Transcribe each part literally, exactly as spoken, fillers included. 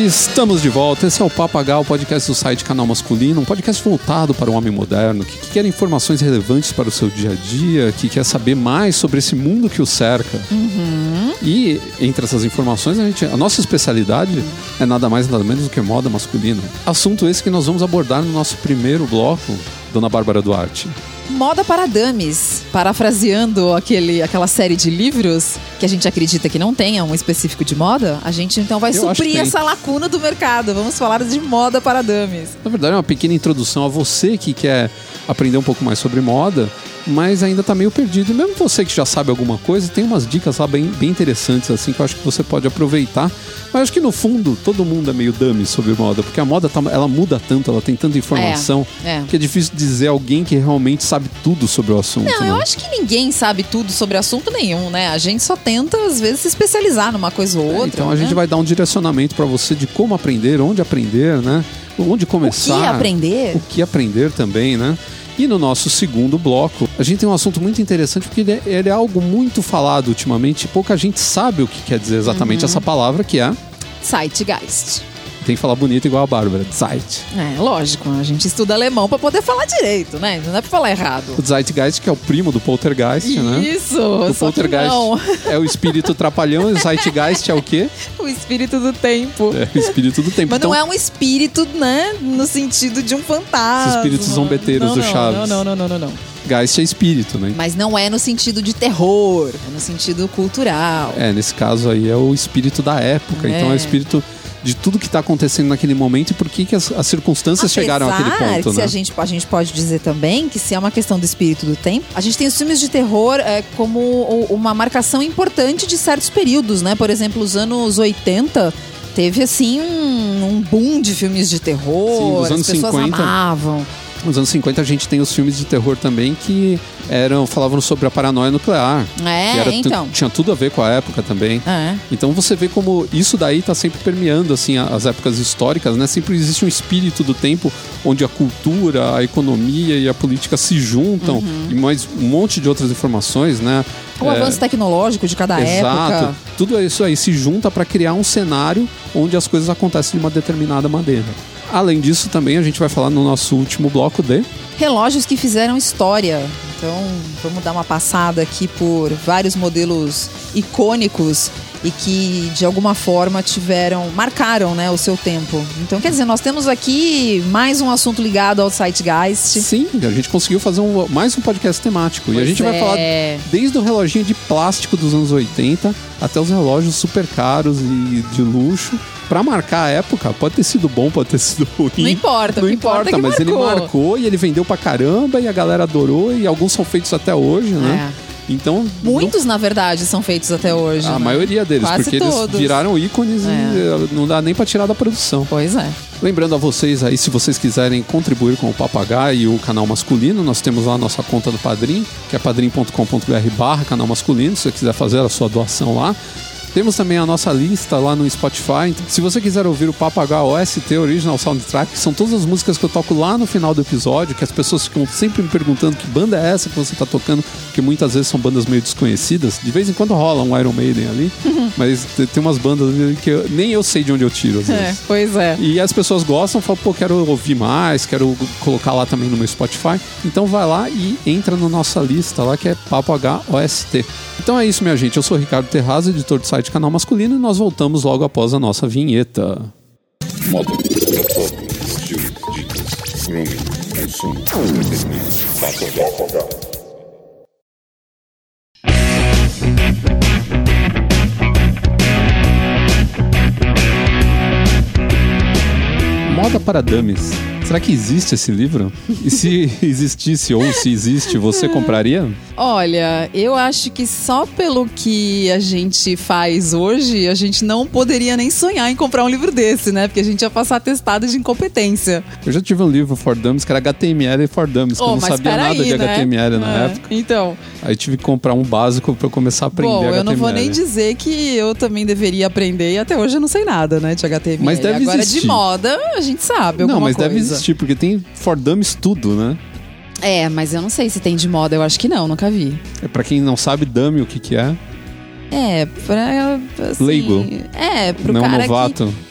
Estamos de volta, esse é o Papo H, o podcast do site Canal Masculino, um podcast voltado para o homem moderno, que, que quer informações relevantes para o seu dia a dia, que quer saber mais sobre esse mundo que o cerca. Uhum. E entre essas informações, a, gente, a nossa especialidade é nada mais nada menos do que moda masculina. Assunto esse que nós vamos abordar no nosso primeiro bloco, Dona Bárbara Duarte. Moda para dames, parafraseando aquele, aquela série de livros que a gente acredita que não tenha um específico de moda, a gente então vai Eu suprir essa lacuna do mercado. Vamos falar de moda para dames. Na verdade é uma pequena introdução a você que quer aprender um pouco mais sobre moda, mas ainda tá meio perdido. E mesmo você que já sabe alguma coisa, tem umas dicas lá bem, bem interessantes assim que eu acho que você pode aproveitar. Mas acho que no fundo todo mundo é meio dummy sobre moda, porque a moda tá, ela muda tanto, ela tem tanta informação é, é. que é difícil dizer alguém que realmente sabe tudo sobre o assunto. Não, né? eu acho que ninguém sabe tudo sobre assunto nenhum, né? A gente só tenta às vezes se especializar numa coisa ou outra. É, então a né? gente vai dar um direcionamento para você de como aprender, onde aprender, né? Onde começar. O que aprender. O que aprender também, né? E no nosso segundo bloco, a gente tem um assunto muito interessante porque ele é, ele é algo muito falado ultimamente. Pouca gente sabe o que quer dizer exatamente uhum. essa palavra, que é... Zeitgeist. Tem que falar bonito igual a Bárbara. Zeit. É, lógico. A gente estuda alemão pra poder falar direito, né? Não é pra falar errado. O Zeitgeist, que é o primo do Poltergeist, Isso, né? Isso, o Poltergeist é o espírito trapalhão e o Zeitgeist é o quê? O espírito do tempo. É o espírito do tempo. Mas então, não é um espírito, né? No sentido de um fantasma. Os espíritos zombeteiros não, do não, Chaves. Não, não, não, não, não. Geist é espírito, né? Mas não é no sentido de terror, é no sentido cultural. É, nesse caso aí é o espírito da época. É. Então é o espírito de tudo que está acontecendo naquele momento e por que, que as, as circunstâncias Apesar chegaram àquele ponto, que né? A gente, a gente pode dizer também que se é uma questão do espírito do tempo, a gente tem os filmes de terror é, como uma marcação importante de certos períodos, né? Por exemplo, os anos oitenta teve assim um, um boom de filmes de terror. Sim, nos anos as pessoas cinquenta, amavam. Nos anos cinquenta a gente tem os filmes de terror também que eram, falavam sobre a paranoia nuclear. É, que era então. Tinha tudo a ver com a época também. É. Então você vê como isso daí tá sempre permeando assim, as épocas históricas, né? Sempre existe um espírito do tempo onde a cultura, a economia e a política se juntam uhum. e mais um monte de outras informações, né? O é, avanço tecnológico de cada exato. época. Tudo isso aí se junta para criar um cenário onde as coisas acontecem de uma determinada maneira. Além disso, também a gente vai falar no nosso último bloco de... relógios que fizeram história. Então, vamos dar uma passada aqui por vários modelos icônicos e que, de alguma forma, tiveram, marcaram, né, o seu tempo. Então, quer dizer, nós temos aqui mais um assunto ligado ao Zeitgeist. Sim, a gente conseguiu fazer um, mais um podcast temático. Pois e a gente é. vai falar desde o reloginho de plástico dos anos oitenta até os relógios super caros e de luxo. Pra marcar a época, pode ter sido bom, pode ter sido ruim. Não importa, não não importa, importa mas marcou. ele marcou e ele vendeu pra caramba e a galera adorou e alguns são feitos até hoje, né? É. Então, muitos, não... na verdade, são feitos até hoje. A né? maioria deles, Quase porque todos. eles viraram ícones é. e não dá nem pra tirar da produção. Pois é. Lembrando a vocês aí, se vocês quiserem contribuir com o Papo H e o canal masculino, nós temos lá a nossa conta do Padrim, que é padrim ponto com ponto b r barra canal masculino, se você quiser fazer a sua doação lá. Temos também a nossa lista lá no Spotify. Então, se você quiser ouvir o Papo H O S T Original Soundtrack, que são todas as músicas que eu toco lá no final do episódio, que as pessoas ficam sempre me perguntando que banda é essa que você tá tocando, porque muitas vezes são bandas meio desconhecidas. De vez em quando rola um Iron Maiden ali, mas tem umas bandas que eu, nem eu sei de onde eu tiro às vezes. É, pois é. E as pessoas gostam, falam, pô, quero ouvir mais, quero colocar lá também no meu Spotify. Então vai lá e entra na nossa lista lá, que é Papo H O S T. Então é isso, minha gente. Eu sou o Ricardo Terrazzo, editor do site Canal Masculino, e nós voltamos logo após a nossa vinheta. Moda, foto, estilo, dicas, grooming, consumo, entretenimento, Papo H. Moda para Dames. Será que existe esse livro? E se existisse ou se existe, você compraria? Olha, eu acho que só pelo que a gente faz hoje, a gente não poderia nem sonhar em comprar um livro desse, né? Porque a gente ia passar atestado de incompetência. Eu já tive um livro For Dummies que era H T M L e For Dummies, que oh, eu não sabia nada aí, de né? H T M L na é, época. Então. Aí tive que comprar um básico pra eu começar a aprender Bom, H T M L. eu não vou nem dizer que eu também deveria aprender e até hoje eu não sei nada, né, de H T M L. Mas deve Agora existir. de moda, a gente sabe alguma Não, mas coisa. deve existir, porque tem For Dummies tudo, né? É, mas eu não sei se tem de moda, eu acho que não, nunca vi. É pra quem não sabe, dummy o que que é? É, pra... Assim, leigo. É, pro não cara novato. que...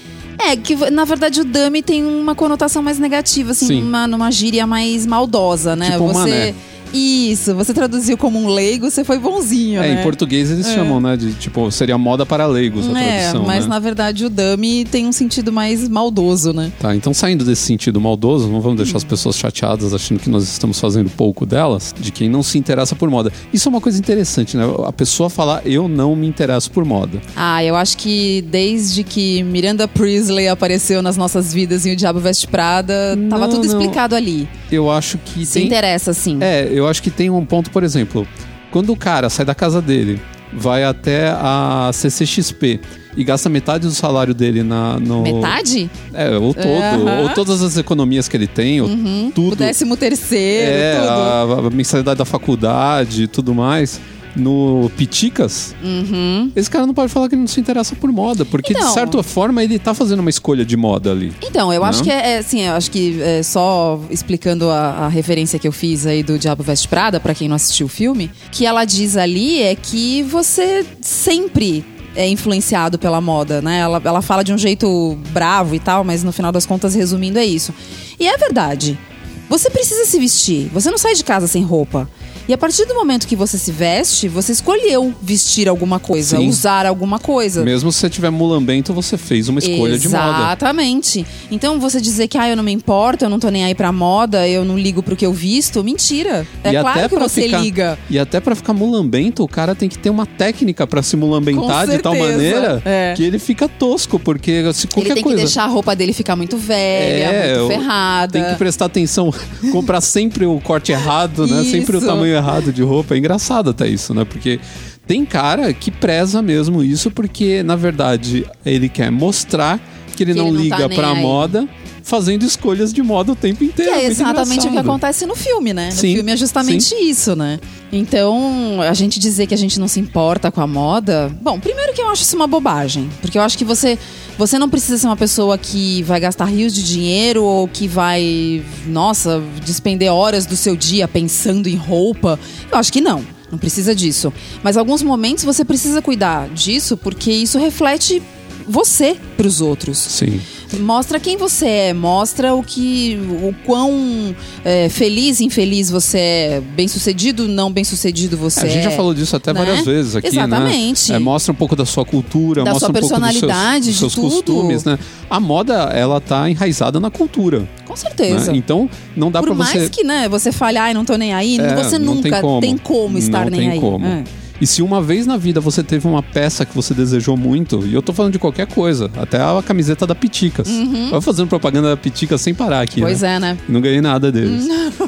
É, que na verdade o dummy tem uma conotação mais negativa, assim, numa, numa gíria mais maldosa, né? Tipo um você mané. Isso, você traduziu como um leigo, você foi bonzinho, É, né? em português eles é. chamam, né, de tipo, seria moda para leigos a é, tradução, mas né? na verdade o dummy tem um sentido mais maldoso, né? Tá, então saindo desse sentido maldoso, não vamos deixar as pessoas chateadas achando que nós estamos fazendo pouco delas, de quem não se interessa por moda. Isso é uma coisa interessante, né? A pessoa falar, eu não me interesso por moda. Ah, eu acho que desde que Miranda Priestley apareceu nas nossas vidas em O Diabo Veste Prada, não, tava tudo não. explicado ali. Eu acho que se tem... interessa, sim. É, eu acho que tem um ponto, por exemplo, quando o cara sai da casa dele, vai até a C C X P e gasta metade do salário dele na... No... Metade? É, ou todo. Uhum. Ou todas as economias que ele tem, uhum. ou tudo. O décimo terceiro, é, tudo. A, a mensalidade da faculdade e tudo mais. No Piticas, uhum. esse cara não pode falar que ele não se interessa por moda, porque então, de certa forma ele tá fazendo uma escolha de moda ali. Então, eu não? acho que é, é assim, eu acho que é, só explicando a, a referência que eu fiz aí do Diabo Veste Prada, pra quem não assistiu o filme, que ela diz ali é que você sempre é influenciado pela moda, né? Ela, ela fala de um jeito bravo e tal, mas no final das contas, resumindo, é isso. E é verdade. Você precisa se vestir. Você não sai de casa sem roupa. E a partir do momento que você se veste, você escolheu vestir alguma coisa, Sim. usar alguma coisa. Mesmo se você tiver mulambento, você fez uma escolha Exatamente. de moda. Exatamente. Então você dizer que ah, eu não me importo, eu não tô nem aí pra moda, eu não ligo pro que eu visto, mentira. É e claro que você ficar, liga. E até pra ficar mulambento, o cara tem que ter uma técnica pra se mulambentar de tal maneira é. que ele fica tosco, porque se qualquer ele tem coisa... que deixar a roupa dele ficar muito velha, é, muito ferrada. Tem que prestar atenção, comprar sempre o corte errado, né? Sempre o tamanho errado de roupa. É engraçado até isso, né? Porque tem cara que preza mesmo isso, porque na verdade ele quer mostrar que ele que não ele não liga tá pra aí. moda, fazendo escolhas de moda o tempo inteiro. Que é exatamente o que acontece no filme, né? No sim, filme é justamente sim. isso, né? Então, a gente dizer que a gente não se importa com a moda... Bom, primeiro que eu acho isso uma bobagem. Porque eu acho que você, você não precisa ser uma pessoa que vai gastar rios de dinheiro ou que vai, nossa, despender horas do seu dia pensando em roupa. Eu acho que não. Não precisa disso. Mas em alguns momentos você precisa cuidar disso porque isso reflete você pros outros. Sim. Mostra quem você é, mostra o que, o quão é, feliz, infeliz você é, bem-sucedido, não bem-sucedido você é. A gente é, já falou disso até né? várias vezes aqui, Exatamente. né? É, mostra um pouco da sua cultura, da mostra sua um pouco dos seus, dos seus de tudo. costumes, né? A moda, ela tá enraizada na cultura. Com certeza. Né? Então, não dá Por pra você... mais que, né, você fale, ai, não tô nem aí, é, você nunca tem como, tem como estar não nem tem aí. Como. É. E se uma vez na vida você teve uma peça que você desejou muito, e eu tô falando de qualquer coisa, até a camiseta da Piticas. Uhum. Vai fazendo propaganda da Piticas sem parar aqui, Pois né? é, né? Não ganhei nada deles.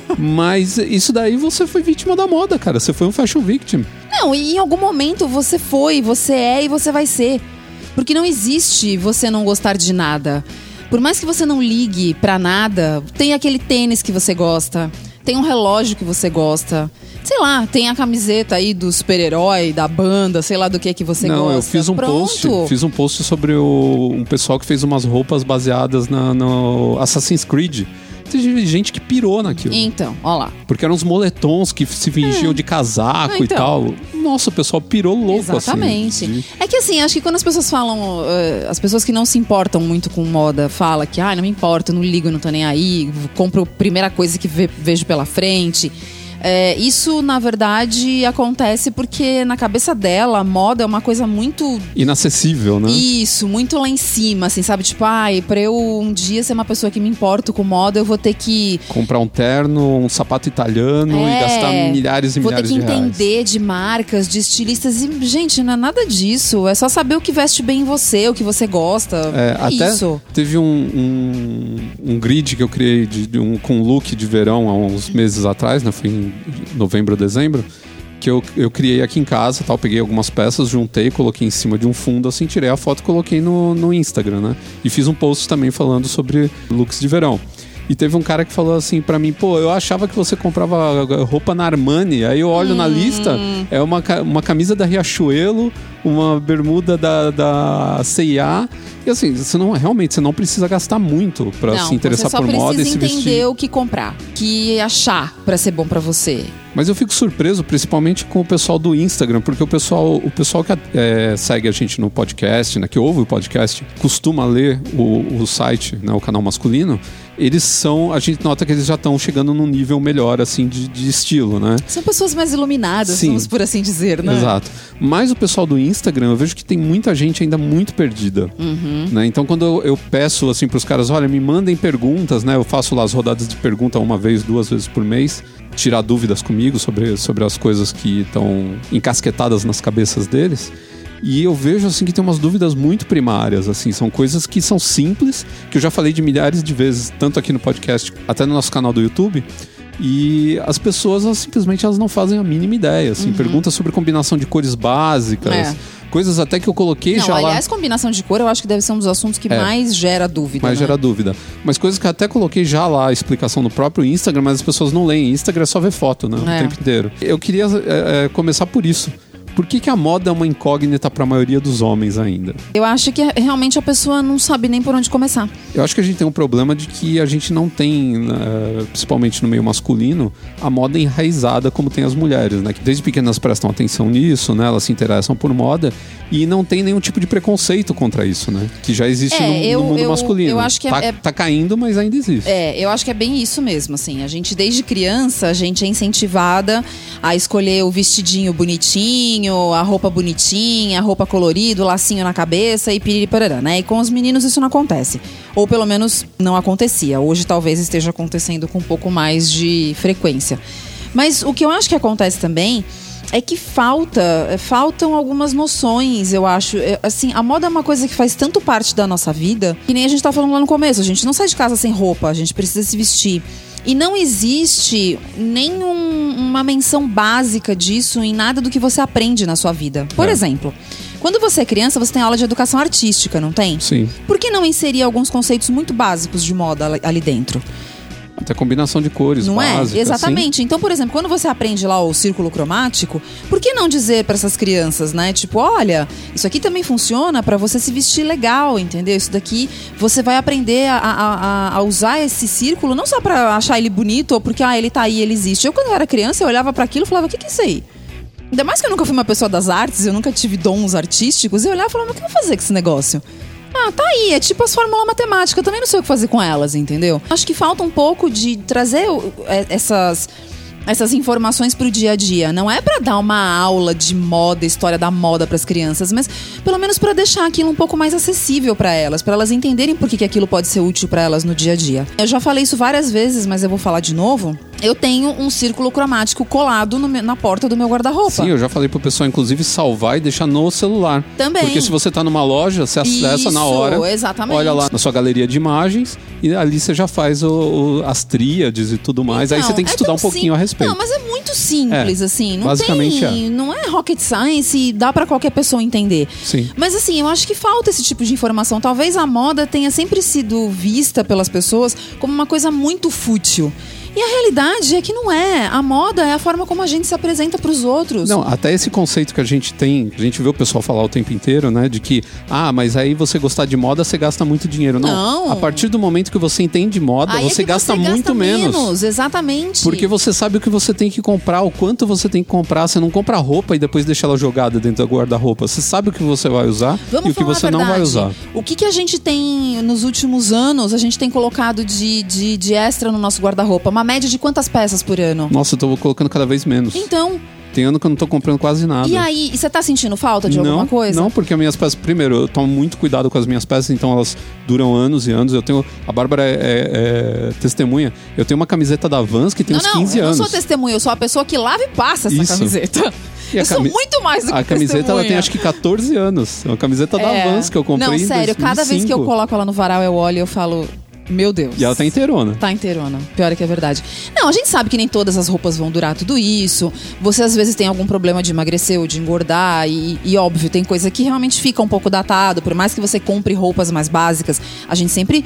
Mas isso daí você foi vítima da moda, cara. Você foi um fashion victim. Não, e em algum momento você foi, você é e você vai ser. Porque não existe você não gostar de nada. Por mais que você não ligue pra nada, tem aquele tênis que você gosta, tem um relógio que você gosta. Sei lá, tem a camiseta aí do super-herói, da banda, sei lá do que que você Não, gosta. Não, eu fiz um Pronto. post, fiz um post sobre o, um pessoal que fez umas roupas baseadas na, no Assassin's Creed. Teve gente que pirou naquilo. Então, ó lá. Porque eram uns moletons que se fingiam é. de casaco então. e tal. Nossa, o pessoal pirou louco. Exatamente. Assim, de... É que assim, acho que quando as pessoas falam, uh, as pessoas que não se importam muito com moda, falam que, ah, não me importo, não ligo, não tô nem aí, compro a primeira coisa que ve- vejo pela frente. É, isso, na verdade, acontece porque na cabeça dela, a moda é uma coisa muito... inacessível, né? Isso, muito lá em cima, assim, sabe? Tipo, ai, pra eu um dia ser uma pessoa que me importo com moda, eu vou ter que... comprar um terno, um sapato italiano é, e gastar milhares e milhares de reais. Vou ter que entender de marcas, de estilistas e, gente, não é nada disso. É só saber o que veste bem em você, o que você gosta. É, é até isso. Teve um, um, um grid que eu criei de, de um, com look de verão há uns meses atrás, né? Foi em novembro ou dezembro, que eu, eu criei aqui em casa, tal, peguei algumas peças, juntei, coloquei em cima de um fundo, assim, tirei a foto e coloquei no, no Instagram, né? E fiz um post também falando sobre looks de verão. E teve um cara que falou assim pra mim, pô, eu achava que você comprava roupa na Armani. Aí eu olho hum. na lista, é uma, uma camisa da Riachuelo, uma bermuda da, da C e A. E assim, você não, realmente, você não precisa gastar muito pra não, se interessar por moda e se vestir. Você só precisa entender o que comprar, que achar pra ser bom pra você. Mas eu fico surpreso, principalmente com o pessoal do Instagram, porque o pessoal, o pessoal que é, segue a gente no podcast, né, que ouve o podcast, costuma ler o, o site, né, o canal masculino, eles são, a gente nota que eles já estão chegando num nível melhor, assim, de, de estilo, né? São pessoas mais iluminadas, Sim. vamos por assim dizer, né? Exato. Mas o pessoal do Instagram, eu vejo que tem muita gente ainda muito perdida, uhum. né? Então, quando eu, eu peço, assim, pros caras, olha, me mandem perguntas, né? Eu faço lá as rodadas de pergunta uma vez, duas vezes por mês, tirar dúvidas comigo sobre, sobre as coisas que estão encasquetadas nas cabeças deles. E eu vejo, assim, que tem umas dúvidas muito primárias, assim, são coisas que são simples, que eu já falei de milhares de vezes, tanto aqui no podcast, até no nosso canal do YouTube, e as pessoas, elas, simplesmente, elas não fazem a mínima ideia, assim, uhum. perguntas sobre combinação de cores básicas, é. coisas até que eu coloquei não, já aliás, lá... Aliás, combinação de cor eu acho que deve ser um dos assuntos que é. mais gera dúvida, Mais né? gera dúvida. Mas coisas que eu até coloquei já lá, a explicação no próprio Instagram, mas as pessoas não leem. Instagram é só ver foto, né? É. O tempo inteiro. Eu queria é, começar por isso. Por que que a moda é uma incógnita para a maioria dos homens ainda? Eu acho que realmente a pessoa não sabe nem por onde começar. Eu acho que a gente tem um problema de que a gente não tem, uh, principalmente no meio masculino, a moda enraizada como tem as mulheres, né? Que desde pequenas prestam atenção nisso, né? Elas se interessam por moda e não tem nenhum tipo de preconceito contra isso, né? Que já existe é, no, eu, no mundo eu, masculino. Eu acho que tá, é, tá caindo, mas ainda existe. É, eu acho que é bem isso mesmo, assim. A gente, desde criança, a gente é incentivada a escolher o vestidinho bonitinho, a roupa bonitinha, a roupa colorida, o lacinho na cabeça e piriri parará, né? E com os meninos isso não acontece. Ou pelo menos não acontecia. Hoje talvez esteja acontecendo com um pouco mais de frequência. Mas o que eu acho que acontece também é que falta, faltam algumas noções, eu acho. Assim, a moda é uma coisa que faz tanto parte da nossa vida, que nem a gente tá falando lá no começo. A gente não sai de casa sem roupa, a gente precisa se vestir. E não existe nenhuma menção básica disso em nada do que você aprende na sua vida. Por é. exemplo, quando você é criança, você tem aula de educação artística, não tem? Sim. Por que não inserir alguns conceitos muito básicos de moda ali dentro? Até combinação de cores não básicas. É? Exatamente. Assim. Então, por exemplo, quando você aprende lá o círculo cromático, por que não dizer para essas crianças, né? Tipo, olha, isso aqui também funciona para você se vestir legal, entendeu? Isso daqui, você vai aprender a, a, a usar esse círculo não só para achar ele bonito ou porque, ah, ele tá aí, ele existe. Eu, quando eu era criança, eu olhava para aquilo e falava, o que que é isso aí? Ainda mais que eu nunca fui uma pessoa das artes, eu nunca tive dons artísticos, eu olhava e falava, mas o que eu vou fazer com esse negócio? Ah, tá aí, é tipo as fórmulas matemáticas, eu também não sei o que fazer com elas, entendeu? Acho que falta um pouco de trazer essas, essas informações pro dia a dia. Não é pra dar uma aula de moda, história da moda pras crianças, mas pelo menos pra deixar aquilo um pouco mais acessível pra elas, pra elas entenderem por que que aquilo pode ser útil pra elas no dia a dia. Eu já falei isso várias vezes, mas eu vou falar de novo. Eu tenho um círculo cromático colado no, na porta do meu guarda-roupa. Sim, eu já falei pro pessoal, inclusive, salvar e deixar no celular. Também. Porque se você tá numa loja, você acessa Isso, na hora. Exatamente. Olha lá na sua galeria de imagens e ali você já faz o, o, as tríades e tudo mais. Então, aí você tem que é estudar um pouquinho sim... a respeito. Não, mas é muito simples, é, assim. Não basicamente tem, é. Não é rocket science e dá pra qualquer pessoa entender. Sim. Mas assim, eu acho que falta esse tipo de informação. Talvez a moda tenha sempre sido vista pelas pessoas como uma coisa muito fútil. E a realidade é que não é. A moda é a forma como a gente se apresenta pros outros. Não, até esse conceito que a gente tem, a gente vê o pessoal falar o tempo inteiro, né? De que, ah, mas aí você gostar de moda, você gasta muito dinheiro. Não. Não. A partir do momento que você entende moda, aí você, é que gasta, você gasta muito menos. menos. Exatamente. Porque você sabe o que você tem que comprar, o quanto você tem que comprar. Você não compra roupa e depois deixa ela jogada dentro do guarda-roupa. Você sabe o que você vai usar Vamos e o que você não vai usar. O que, que a gente tem nos últimos anos, a gente tem colocado de, de, de extra no nosso guarda-roupa? Uma média de quantas peças por ano? Nossa, eu tô colocando cada vez menos. Então... Tem ano que eu não tô comprando quase nada. E aí, e você tá sentindo falta de não, alguma coisa? Não, porque as minhas peças... Primeiro, eu tomo muito cuidado com as minhas peças, então elas duram anos e anos. Eu tenho... A Bárbara é, é, é testemunha. Eu tenho uma camiseta da Vans que tem não, uns não, quinze anos. Eu não sou testemunha, eu sou a pessoa que lava e passa essa Isso. camiseta. E eu cami... sou muito mais do que A camiseta, testemunha. ela tem acho que catorze anos. É uma camiseta é... da Vans que eu comprei Não, em sério, dois mil e cinco. cada vez que eu coloco ela no varal, eu olho e eu falo... Meu Deus. E ela tá inteirona. Tá inteirona. Pior é que é verdade. Não, a gente sabe que nem todas as roupas vão durar tudo isso. Você às vezes tem algum problema de emagrecer ou de engordar. E, e óbvio, tem coisa que realmente fica um pouco datado. Por mais que você compre roupas mais básicas, a gente sempre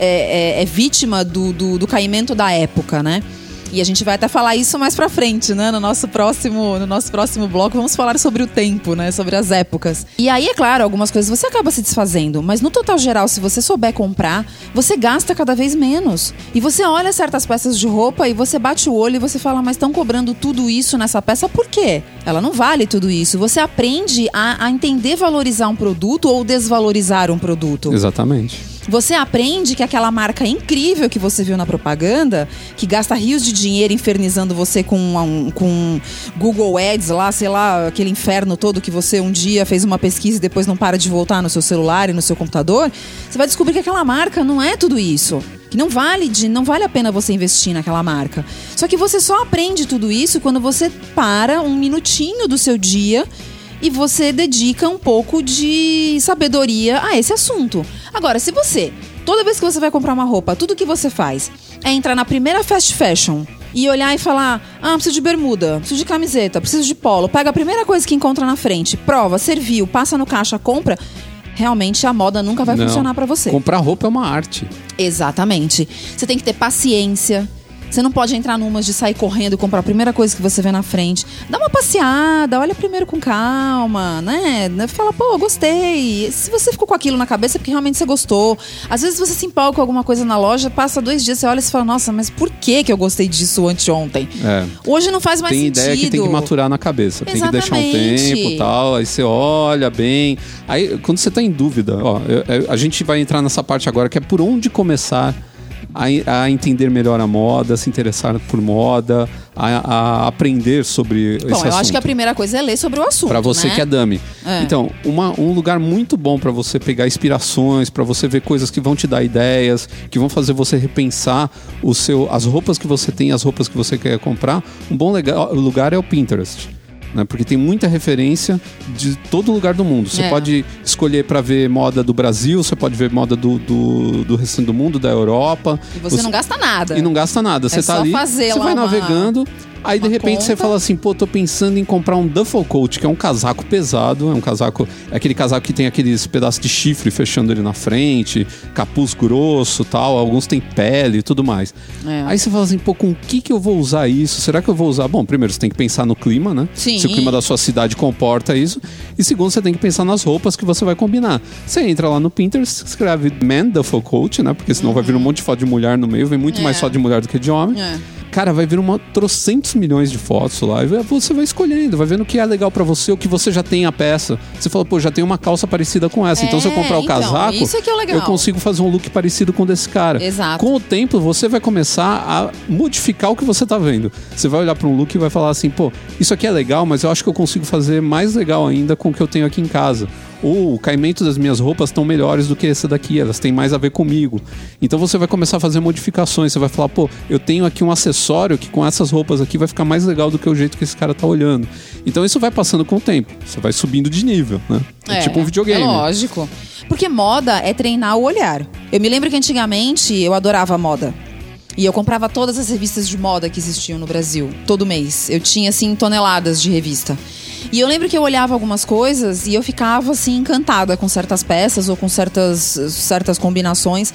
é, é, é vítima do, do, do caimento da época, né? E a gente vai até falar isso mais pra frente, né? No nosso próximo, no nosso próximo bloco, vamos falar sobre o tempo, né? Sobre as épocas. E aí, é claro, algumas coisas você acaba se desfazendo. Mas no total geral, se você souber comprar, você gasta cada vez menos. E você olha certas peças de roupa e você bate o olho e você fala, mas estão cobrando tudo isso nessa peça, por quê? Ela não vale tudo isso. Você aprende a, a entender valorizar um produto ou desvalorizar um produto. Exatamente. Você aprende que aquela marca incrível que você viu na propaganda, que gasta rios de dinheiro infernizando você com, um, com Google Ads lá, sei lá, aquele inferno todo que você um dia fez uma pesquisa e depois não para de voltar no seu celular e no seu computador, você vai descobrir que aquela marca não é tudo isso. Que não vale, de, não vale a pena você investir naquela marca. Só que você só aprende tudo isso quando você para um minutinho do seu dia e você dedica um pouco de sabedoria a esse assunto. Agora, se você, toda vez que você vai comprar uma roupa, tudo que você faz é entrar na primeira fast fashion e olhar e falar, ah, preciso de bermuda, preciso de camiseta, preciso de polo, pega a primeira coisa que encontra na frente, prova, serviu, passa no caixa, compra, realmente a moda nunca vai Não. funcionar pra você. Comprar roupa é uma arte. Exatamente. Você tem que ter paciência. Você não pode entrar numas de sair correndo e comprar a primeira coisa que você vê na frente. Dá uma passeada, olha primeiro com calma, né? Fala, pô, gostei. Se você ficou com aquilo na cabeça é porque realmente você gostou. Às vezes você se empolga com alguma coisa na loja, passa dois dias, você olha e fala, nossa, mas por que que eu gostei disso anteontem? É. Hoje não faz mais tem sentido. Tem ideia que tem que maturar na cabeça. Exatamente. Tem que deixar um tempo e tal. Aí você olha bem. Aí, quando você tá em dúvida, ó, eu, eu, a gente vai entrar nessa parte agora, que é por onde começar A, a entender melhor a moda, se interessar por moda, a, a aprender sobre esse bom, assunto. eu acho que a primeira coisa é ler sobre o assunto, Pra você, né? que é dummy. É. Então, uma, um lugar muito bom pra você pegar inspirações, pra você ver coisas que vão te dar ideias, que vão fazer você repensar o seu, as roupas que você tem, as roupas que você quer comprar. Um bom legal, lugar é o Pinterest. Né? Porque tem muita referência de todo lugar do mundo. Você É. pode escolher para ver moda do Brasil, você pode ver moda do, do, do restante do mundo, da Europa. E você, não gasta nada. E não gasta nada. Você tá só ali, fazer você lá vai uma- navegando. Aí de uma repente conta. você fala assim, pô, tô pensando em comprar um duffel coat, que é um casaco pesado, é um casaco, é aquele casaco que tem aqueles pedaços de chifre fechando ele na frente, capuz grosso, tal, alguns tem pele e tudo mais. É. Aí você fala assim, pô, com o que que eu vou usar isso? Será que eu vou usar? Bom, primeiro você tem que pensar no clima, né? Sim. Se o clima da sua cidade comporta isso. E segundo, você tem que pensar nas roupas que você vai combinar. Você entra lá no Pinterest, escreve Man Duffel Coat, né? Porque senão Uhum. vai vir um monte de foto de mulher no meio, vem muito É. mais foto de mulher do que de homem. É. Cara, vai vir uma trocentos milhões de fotos lá e você vai escolhendo, vai vendo o que é legal pra você, o que você já tem a peça. Você fala, pô, já tem uma calça parecida com essa. É, então se eu comprar o então, casaco, isso é que é o legal. eu consigo fazer um look parecido com o desse cara. Exato. Com o tempo, você vai começar a modificar o que você tá vendo. Você vai olhar pra um look e vai falar assim, pô, isso aqui é legal, mas eu acho que eu consigo fazer mais legal ainda com o que eu tenho aqui em casa. Ou o caimento das minhas roupas estão melhores do que essa daqui, elas têm mais a ver comigo. Então você vai começar a fazer modificações, você vai falar, pô, eu tenho aqui um acessório que com essas roupas aqui vai ficar mais legal do que o jeito que esse cara tá olhando. Então isso vai passando com o tempo, você vai subindo de nível, né? É, tipo um videogame. É lógico. Porque moda é treinar o olhar. Eu me lembro que antigamente eu adorava moda. E eu comprava todas as revistas de moda que existiam no Brasil, todo mês. Eu tinha, assim, toneladas de revista. E eu lembro que eu olhava algumas coisas e eu ficava, assim, encantada com certas peças ou com certas, certas combinações.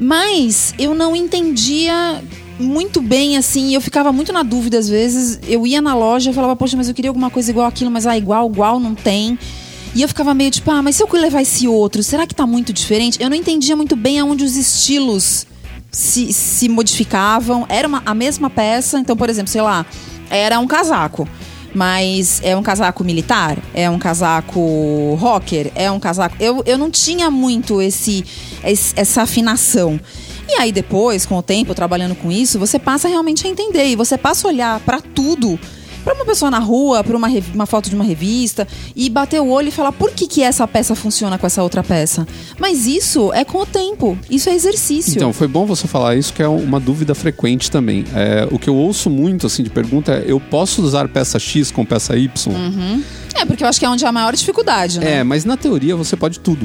Mas eu não entendia muito bem, assim, eu ficava muito na dúvida às vezes. Eu ia na loja e falava, poxa, mas eu queria alguma coisa igual aquilo, mas ah, igual, igual, não tem. E eu ficava meio tipo, ah, mas se eu levar esse outro, será que tá muito diferente? Eu não entendia muito bem aonde os estilos se, se modificavam. Era uma, a mesma peça, então, por exemplo, sei lá, era um casaco. Mas é um casaco militar? É um casaco rocker? É um casaco... Eu, eu não tinha muito esse, esse, essa afinação. E aí depois, com o tempo, trabalhando com isso, você passa realmente a entender. E você passa a olhar pra tudo. Pra uma pessoa na rua, pra uma, uma foto de uma revista, e bater o olho e falar por que, que essa peça funciona com essa outra peça. Mas isso é com o tempo. Isso é exercício. Então, foi bom você falar isso, que é uma dúvida frequente também. É, o que eu ouço muito, assim, de pergunta é, eu posso usar peça X com peça Y? Uhum. É, porque eu acho que é onde há a maior dificuldade, né? É, mas na teoria você pode tudo.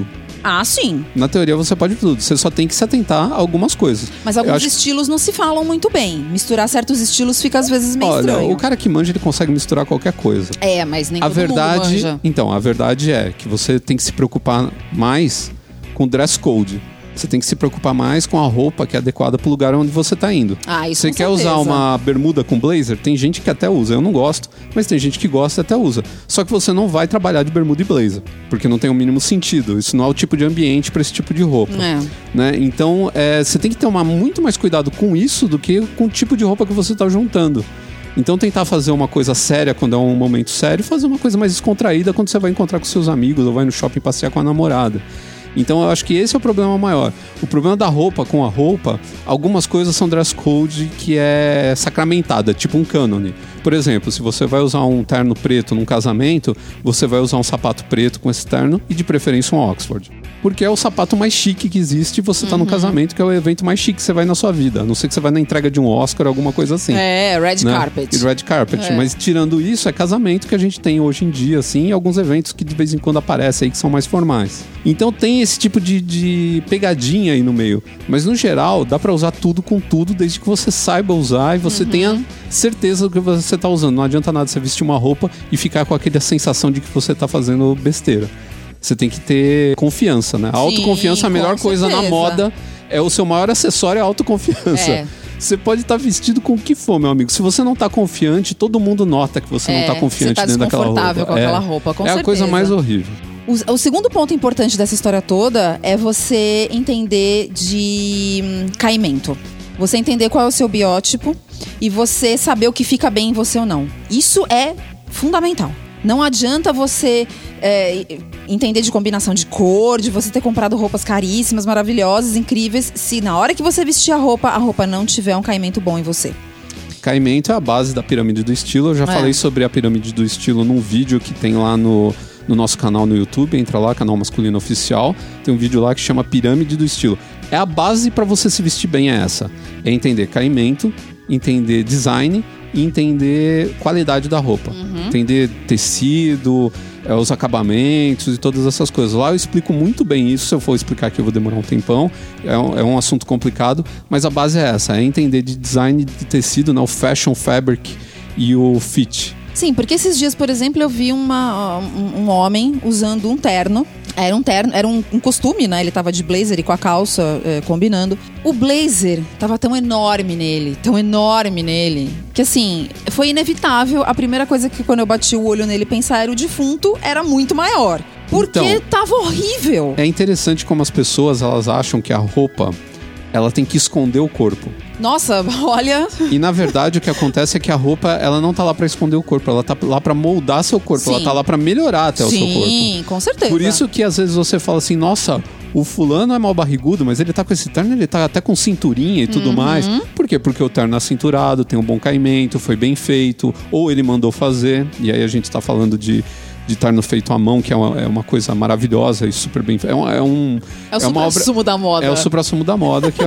Ah, sim. Na teoria você pode tudo, você só tem que se atentar a algumas coisas. Mas alguns acho... estilos não se falam muito bem. Misturar certos estilos fica às vezes meio Olha, estranho. o cara que manja, ele consegue misturar qualquer coisa. É, mas nem a todo verdade, mundo manja. Então, a verdade é que você tem que se preocupar mais com dress code. Você tem que se preocupar mais com a roupa que é adequada pro lugar onde você tá indo. Ah, isso Você com quer certeza. usar uma bermuda com blazer? Tem gente que até usa, eu não gosto, mas tem gente que gosta e até usa. Só que você não vai trabalhar de bermuda e blazer, porque não tem o mínimo sentido. Isso não é o tipo de ambiente para esse tipo de roupa. É. Né? Então, é, você tem que tomar muito mais cuidado com isso do que com o tipo de roupa que você tá juntando. Então tentar fazer uma coisa séria quando é um momento sério, fazer uma coisa mais descontraída quando você vai encontrar com seus amigos ou vai no shopping passear com a namorada. Então eu acho que esse é o problema maior. O problema da roupa com a roupa, algumas coisas são dress code que é sacramentada, tipo um cânone. Por exemplo, se você vai usar um terno preto num casamento, você vai usar um sapato preto com esse terno e de preferência um Oxford. Porque é o sapato mais chique que existe e você tá uhum. no casamento, que é o evento mais chique que você vai na sua vida. A não ser que você vai na entrega de um Oscar ou alguma coisa assim. É, red né? carpet. E red carpet. É. Mas tirando isso, é casamento que a gente tem hoje em dia, assim, e alguns eventos que de vez em quando aparecem aí que são mais formais. Então tem esse tipo de, de pegadinha aí no meio. Mas no geral, dá pra usar tudo com tudo, desde que você saiba usar e você uhum. tenha certeza do que você tá usando. Não adianta nada você vestir uma roupa e ficar com aquela sensação de que você tá fazendo besteira. Você tem que ter confiança, né? A autoconfiança, a melhor coisa na moda é o seu maior acessório, é a autoconfiança. É. Você pode estar vestido com o que for, meu amigo. Se você não tá confiante, todo mundo nota que você é, não tá confiante tá dentro daquela roupa. desconfortável com aquela roupa, com é certeza. É a coisa mais horrível. O, o segundo ponto importante dessa história toda é você entender de hum, caimento. Você entender qual é o seu biótipo e você saber o que fica bem em você ou não. Isso é fundamental. Não adianta você é, entender de combinação de cor, de você ter comprado roupas caríssimas, maravilhosas, incríveis, se na hora que você vestir a roupa, a roupa não tiver um caimento bom em você. Caimento é a base da pirâmide do estilo. Eu já é. falei sobre a pirâmide do estilo num vídeo que tem lá no, no nosso canal no YouTube. Entra lá, canal Masculino Oficial. Tem um vídeo lá que chama Pirâmide do Estilo. É a base para você se vestir bem, é essa. É entender caimento, entender design e entender qualidade da roupa. Uhum. Entender tecido, é, os acabamentos e todas essas coisas. Lá eu explico muito bem isso. Se eu for explicar aqui eu vou demorar um tempão. É um, é um assunto complicado, mas a base é essa. É entender de design de tecido, né? O fashion, fabric e o fit. Sim, porque esses dias, por exemplo, eu vi uma, um, um homem usando um terno. Era um terno, era um, um costume, né? Ele tava de blazer e com a calça é, combinando. O blazer tava tão enorme nele, tão enorme nele, que assim, foi inevitável. A primeira coisa que quando eu bati o olho nele pensar era o defunto, era muito maior. Porque então, tava horrível. É interessante como as pessoas, elas acham que a roupa, ela tem que esconder o corpo. Nossa, olha... E na verdade o que acontece é que a roupa, ela não tá lá pra esconder o corpo, ela tá lá pra moldar seu corpo, Sim. ela tá lá pra melhorar até Sim, o seu corpo. Sim, com certeza. Por isso que às vezes você fala assim, nossa, o fulano é mal barrigudo, mas ele tá com esse terno, ele tá até com cinturinha e tudo uhum. mais. Por quê? Porque o terno é cinturado, tem um bom caimento, foi bem feito, ou ele mandou fazer, e aí a gente tá falando de... de terno feito à mão, que é uma, é uma coisa maravilhosa e super bem... É um... É, um, é o supra-sumo da moda. É o supra-sumo da moda, que é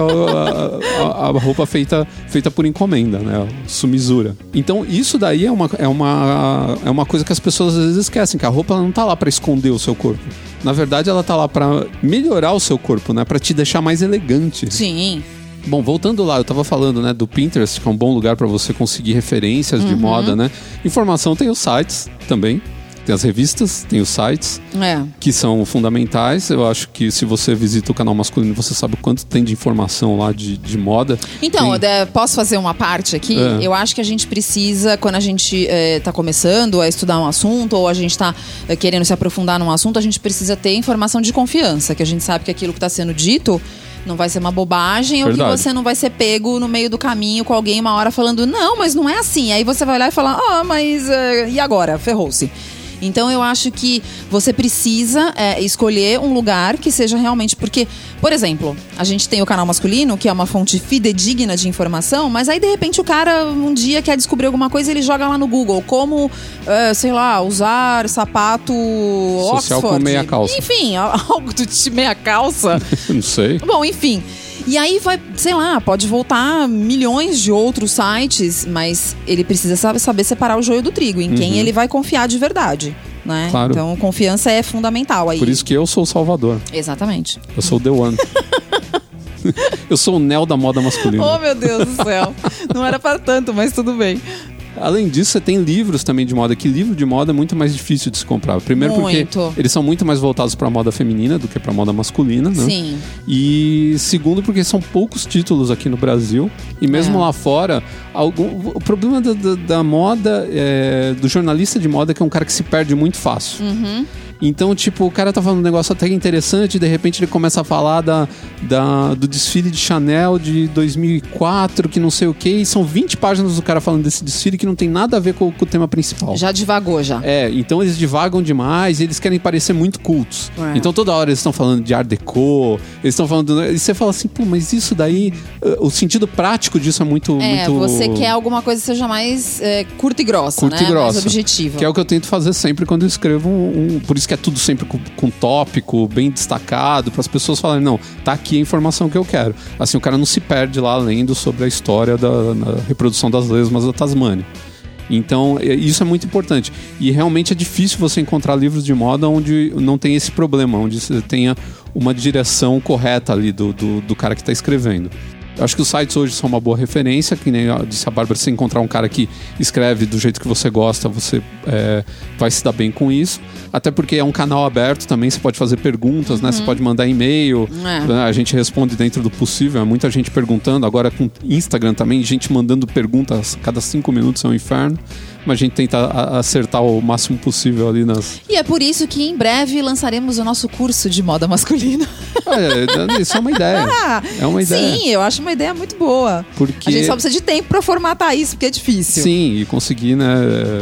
a, a, a roupa feita, feita por encomenda, né? Sumisura. Então, isso daí é uma, é, uma, é uma coisa que as pessoas às vezes esquecem, que a roupa não tá lá pra esconder o seu corpo. Na verdade, ela tá lá pra melhorar o seu corpo, né? Pra te deixar mais elegante. Sim. Bom, voltando lá, eu tava falando, né, do Pinterest, que é um bom lugar pra você conseguir referências uhum. de moda, né? Informação tem os sites também. Tem as revistas, tem os sites, é. que são fundamentais. Eu acho que se você visita o canal Masculino, você sabe o quanto tem de informação lá de, de moda. Então, tem... posso fazer uma parte aqui? É. Eu acho que a gente precisa, quando a gente está é, começando a estudar um assunto, ou a gente está é, querendo se aprofundar num assunto, a gente precisa ter informação de confiança, que a gente sabe que aquilo que está sendo dito não vai ser uma bobagem. Verdade. Ou que você não vai ser pego no meio do caminho com alguém uma hora falando, não, mas não é assim. Aí você vai olhar e falar, ah, mas uh, e agora? Ferrou-se. Então eu acho que você precisa é, escolher um lugar que seja realmente... Porque, por exemplo, a gente tem o canal Masculino, que é uma fonte fidedigna de informação, mas aí de repente o cara um dia quer descobrir alguma coisa e ele joga lá no Google como, é, sei lá, usar sapato social Oxford. Com meia calça. Enfim, algo do tipo meia calça. Não sei. Bom, enfim... E aí vai, sei lá, pode voltar milhões de outros sites, mas ele precisa saber separar o joio do trigo, em quem uhum. ele vai confiar de verdade. né? Claro. Então, confiança é fundamental aí. Por isso que eu sou o salvador. Exatamente. Eu sou o The One. Eu sou o Neo da moda masculina. Oh, meu Deus do céu. Não era pra tanto, mas tudo bem. Além disso, você tem livros também de moda, que livro de moda é muito mais difícil de se comprar. Primeiro muito. porque eles são muito mais voltados para a moda feminina do que para a moda masculina, né? Sim. E segundo porque são poucos títulos aqui no Brasil. E mesmo é. lá fora, algum, o problema da, da, da moda, é, do jornalista de moda, é que é um cara que se perde muito fácil. Uhum. Então, tipo, o cara tá falando um negócio até interessante e de repente ele começa a falar da, da, do desfile de Chanel de dois mil e quatro, que não sei o que, e são vinte páginas do cara falando desse desfile que não tem nada a ver com, com o tema principal. Já divagou, já. É, então eles divagam demais e eles querem parecer muito cultos. É. Então toda hora eles estão falando de Art Deco, eles estão falando... E você fala assim, pô, mas isso daí... O sentido prático disso é muito... É, muito... você quer alguma coisa que seja mais é, curta e grossa, curta né? e grossa. Mais objetiva. Que é o que eu tento fazer sempre quando eu escrevo um... um por isso que é tudo sempre com, com tópico, bem destacado, para as pessoas falarem, não, tá aqui a informação que eu quero. Assim, o cara não se perde lá lendo sobre a história da reprodução das lesmas da Tasmânia. Então, isso é muito importante. E realmente é difícil você encontrar livros de moda onde não tem esse problema, onde você tenha uma direção correta ali do, do, do cara que está escrevendo. Eu acho que os sites hoje são uma boa referência, que nem disse a Bárbara, se encontrar um cara que escreve do jeito que você gosta, você é, vai se dar bem com isso. Até porque é um canal aberto também, você pode fazer perguntas, uhum. né? Você pode mandar e-mail, é. A gente responde dentro do possível, é muita gente perguntando. Agora com Instagram também, gente mandando perguntas a cada cinco minutos, é um inferno. Mas a gente tenta acertar o máximo possível ali nas... E é por isso que em breve lançaremos o nosso curso de moda masculina. É, isso é uma ideia. Ah, é uma ideia. Sim, eu acho uma ideia muito boa. Porque... A gente só precisa de tempo pra formatar isso, porque é difícil. Sim, e conseguir, né,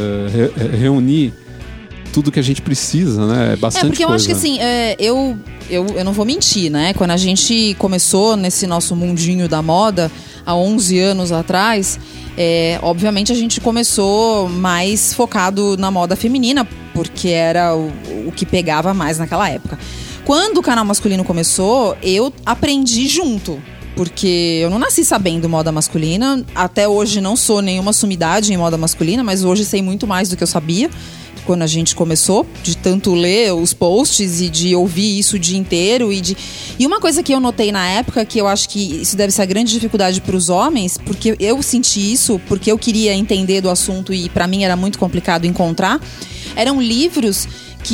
re- reunir tudo que a gente precisa, né? É bastante coisa. É, porque eu coisa. acho que assim, é, eu, eu, eu não vou mentir, né? Quando a gente começou nesse nosso mundinho da moda, há onze anos atrás... É, obviamente a gente começou mais focado na moda feminina, porque era o, o que pegava mais naquela época. Quando o canal masculino começou, eu aprendi junto, porque eu não nasci sabendo moda masculina, até hoje não sou nenhuma sumidade em moda masculina, mas hoje sei muito mais do que eu sabia quando a gente começou, de tanto ler os posts e de ouvir isso o dia inteiro. E, de... e uma coisa que eu notei na época, que eu acho que isso deve ser a grande dificuldade para os homens, porque eu senti isso, porque eu queria entender do assunto e para mim era muito complicado encontrar, eram livros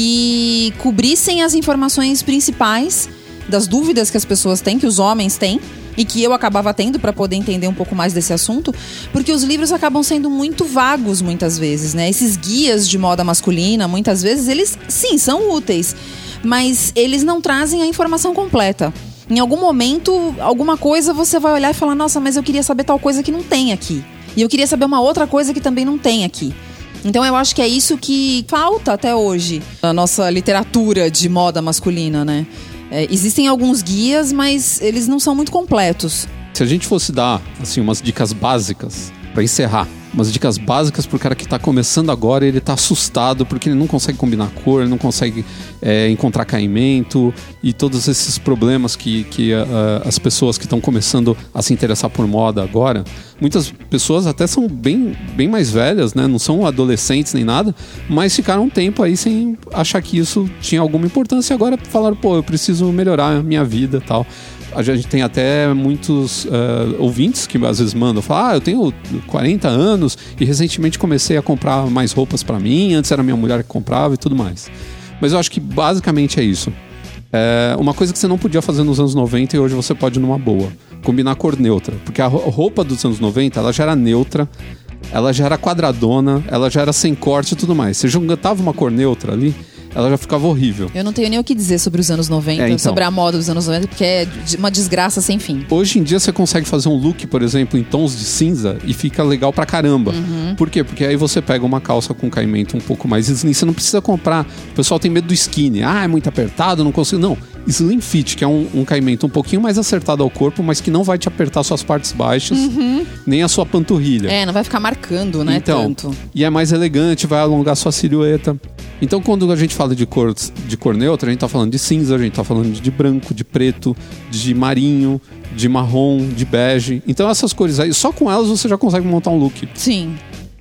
que cobrissem as informações principais das dúvidas que as pessoas têm, que os homens têm, e que eu acabava tendo para poder entender um pouco mais desse assunto, porque os livros acabam sendo muito vagos muitas vezes, né? Esses guias de moda masculina, muitas vezes, eles sim, são úteis, mas eles não trazem a informação completa. Em algum momento, alguma coisa você vai olhar e falar, nossa, mas eu queria saber tal coisa que não tem aqui. E eu queria saber uma outra coisa que também não tem aqui. Então eu acho que é isso que falta até hoje na nossa literatura de moda masculina, né? É, existem alguns guias, mas eles não são muito completos. Se a gente fosse dar assim, umas dicas básicas para encerrar, umas dicas básicas pro cara que tá começando agora, ele tá assustado porque ele não consegue combinar cor, ele não consegue é, encontrar caimento e todos esses problemas que, que uh, as pessoas que estão começando a se interessar por moda agora, muitas pessoas até são bem, bem mais velhas, né? Não são adolescentes nem nada, mas ficaram um tempo aí sem achar que isso tinha alguma importância e agora falaram, pô, eu preciso melhorar a minha vida e tal. A gente tem até muitos uh, ouvintes que às vezes mandam, falam, ah, eu tenho quarenta anos e recentemente comecei a comprar mais roupas pra mim, antes era minha mulher que comprava e tudo mais. Mas eu acho que basicamente é isso. É uma coisa que você não podia fazer nos anos noventa e hoje você pode numa boa. Combinar cor neutra. Porque a roupa dos anos noventa, ela já era neutra, ela já era quadradona, ela já era sem corte e tudo mais. Você juntava uma cor neutra ali, ela já ficava horrível. Eu não tenho nem o que dizer sobre os anos noventa, é, então. sobre a moda dos anos noventa, porque é uma desgraça sem fim. Hoje em dia você consegue fazer um look, por exemplo, em tons de cinza e fica legal pra caramba. Uhum. Por quê? Porque aí você pega uma calça com caimento um pouco mais slim, você não precisa comprar. O pessoal tem medo do skinny. Ah, é muito apertado, não consigo. Não, slim fit, que é um, um caimento um pouquinho mais acertado ao corpo, mas que não vai te apertar suas partes baixas, uhum. nem a sua panturrilha. É, não vai ficar marcando, né, então, tanto. E é mais elegante, vai alongar sua silhueta. Então, quando a gente fala de cor, de cor neutra, a gente tá falando de cinza, a gente tá falando de branco, de preto, de marinho, de marrom, de bege. Então, essas cores aí, só com elas você já consegue montar um look. Sim.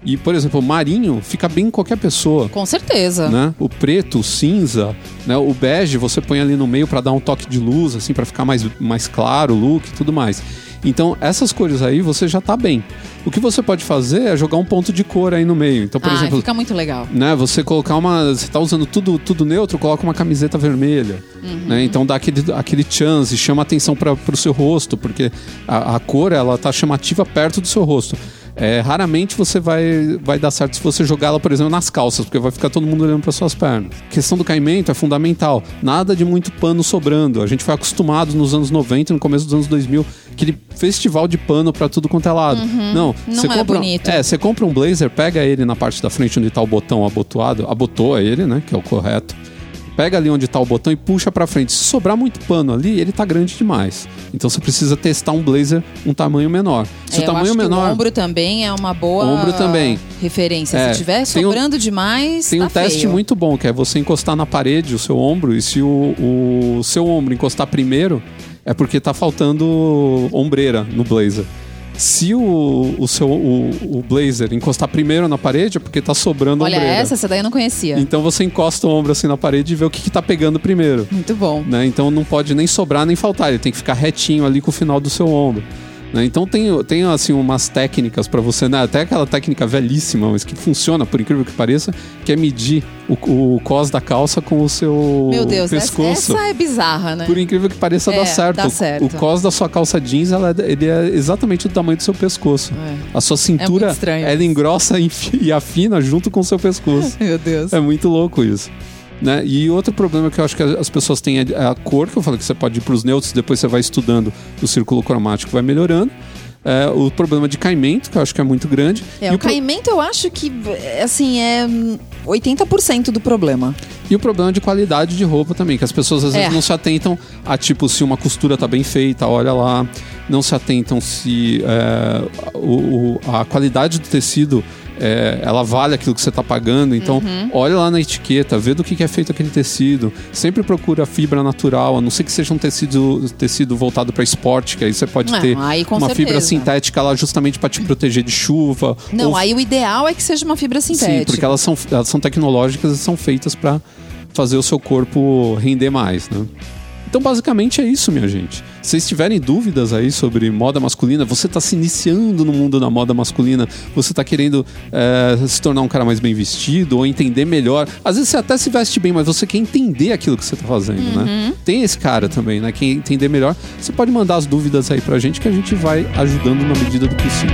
E, por exemplo, o marinho fica bem em qualquer pessoa. Com certeza. Né? O preto, o cinza, né? O bege você põe ali no meio para dar um toque de luz, assim, para ficar mais, mais claro o look e tudo mais. Então, essas cores aí você já tá bem. O que você pode fazer é jogar um ponto de cor aí no meio. Então, por ah, exemplo, fica muito legal. Né, você colocar uma... Você tá usando tudo, tudo neutro, coloca uma camiseta vermelha. Uhum. Né? Então dá aquele, aquele chance, chama atenção para o seu rosto, porque a, a cor, ela tá chamativa perto do seu rosto. É, raramente você vai, vai dar certo se você jogar ela, por exemplo, nas calças, porque vai ficar todo mundo olhando para suas pernas. A questão do caimento é fundamental. Nada de muito pano sobrando. A gente foi acostumado nos anos noventa, no começo dos anos dois mil, aquele festival de pano para tudo quanto é lado. Uhum. Não, Não você é compra, bonito. É, você compra um blazer, pega ele na parte da frente onde tá o botão abotoado, abotoa ele, né, que é o correto. Pega ali onde tá o botão e puxa pra frente. Se sobrar muito pano ali, ele tá grande demais. Então você precisa testar um blazer um tamanho menor. Se é, o tamanho eu acho menor, que o ombro também é uma boa ombro também. referência. É, Se tiver sobrando um, demais, tem tá um teste feio. muito bom, que é você encostar na parede o seu ombro, e se o, o seu ombro encostar primeiro, é porque tá faltando ombreira no blazer. Se o, o seu o, o blazer encostar primeiro na parede, é porque tá sobrando Olha, ombreira. essa, essa daí eu não conhecia. Então você encosta o ombro assim na parede e vê o que, que tá pegando primeiro. Muito bom. Né? Então não pode nem sobrar nem faltar, ele tem que ficar retinho ali com o final do seu ombro. Né? Então tem, tem assim umas técnicas pra você, né? Até aquela técnica velhíssima, mas que funciona, por incrível que pareça, que é medir o, o cos da calça com o seu Meu Deus, pescoço. essa é bizarra, né? Por incrível que pareça, É, dá certo. dá certo. O, o cos da sua calça jeans, ela, ele é exatamente do tamanho do seu pescoço. É. A sua cintura, É muito estranho. ela engrossa e afina junto com o seu pescoço. Meu Deus. É muito louco isso. Né? E outro problema que eu acho que as pessoas têm é a cor, que eu falei que você pode ir para os neutros, depois você vai estudando o círculo cromático, vai melhorando. É, o problema de caimento, que eu acho que é muito grande. É, e o caimento eu acho que, assim, é oitenta por cento do problema. E o problema de qualidade de roupa também, que as pessoas às É. vezes não se atentam a, tipo, se uma costura tá bem feita, olha lá. Não se atentam se é, o, o, a qualidade do tecido, é, ela vale aquilo que você tá pagando. Então, Uhum. olha lá na etiqueta, vê do que, que é feito aquele tecido. Sempre procura fibra natural, a não ser que seja um tecido, tecido voltado para esporte, que aí você pode Não, ter aí com uma certeza. fibra sintética lá justamente para te proteger de chuva. Não, ou aí o ideal é que seja uma fibra sintética. Sim, porque elas são, elas são tecnológicas e são feitas para fazer o seu corpo render mais, né? Então, basicamente é isso, minha gente. Se vocês tiverem dúvidas aí sobre moda masculina, você está se iniciando no mundo da moda masculina, você está querendo é, se tornar um cara mais bem vestido ou entender melhor. Às vezes você até se veste bem, mas você quer entender aquilo que você está fazendo, Uhum. né? Tem esse cara também, né? Quer entender melhor. Você pode mandar as dúvidas aí pra gente que a gente vai ajudando na medida do possível.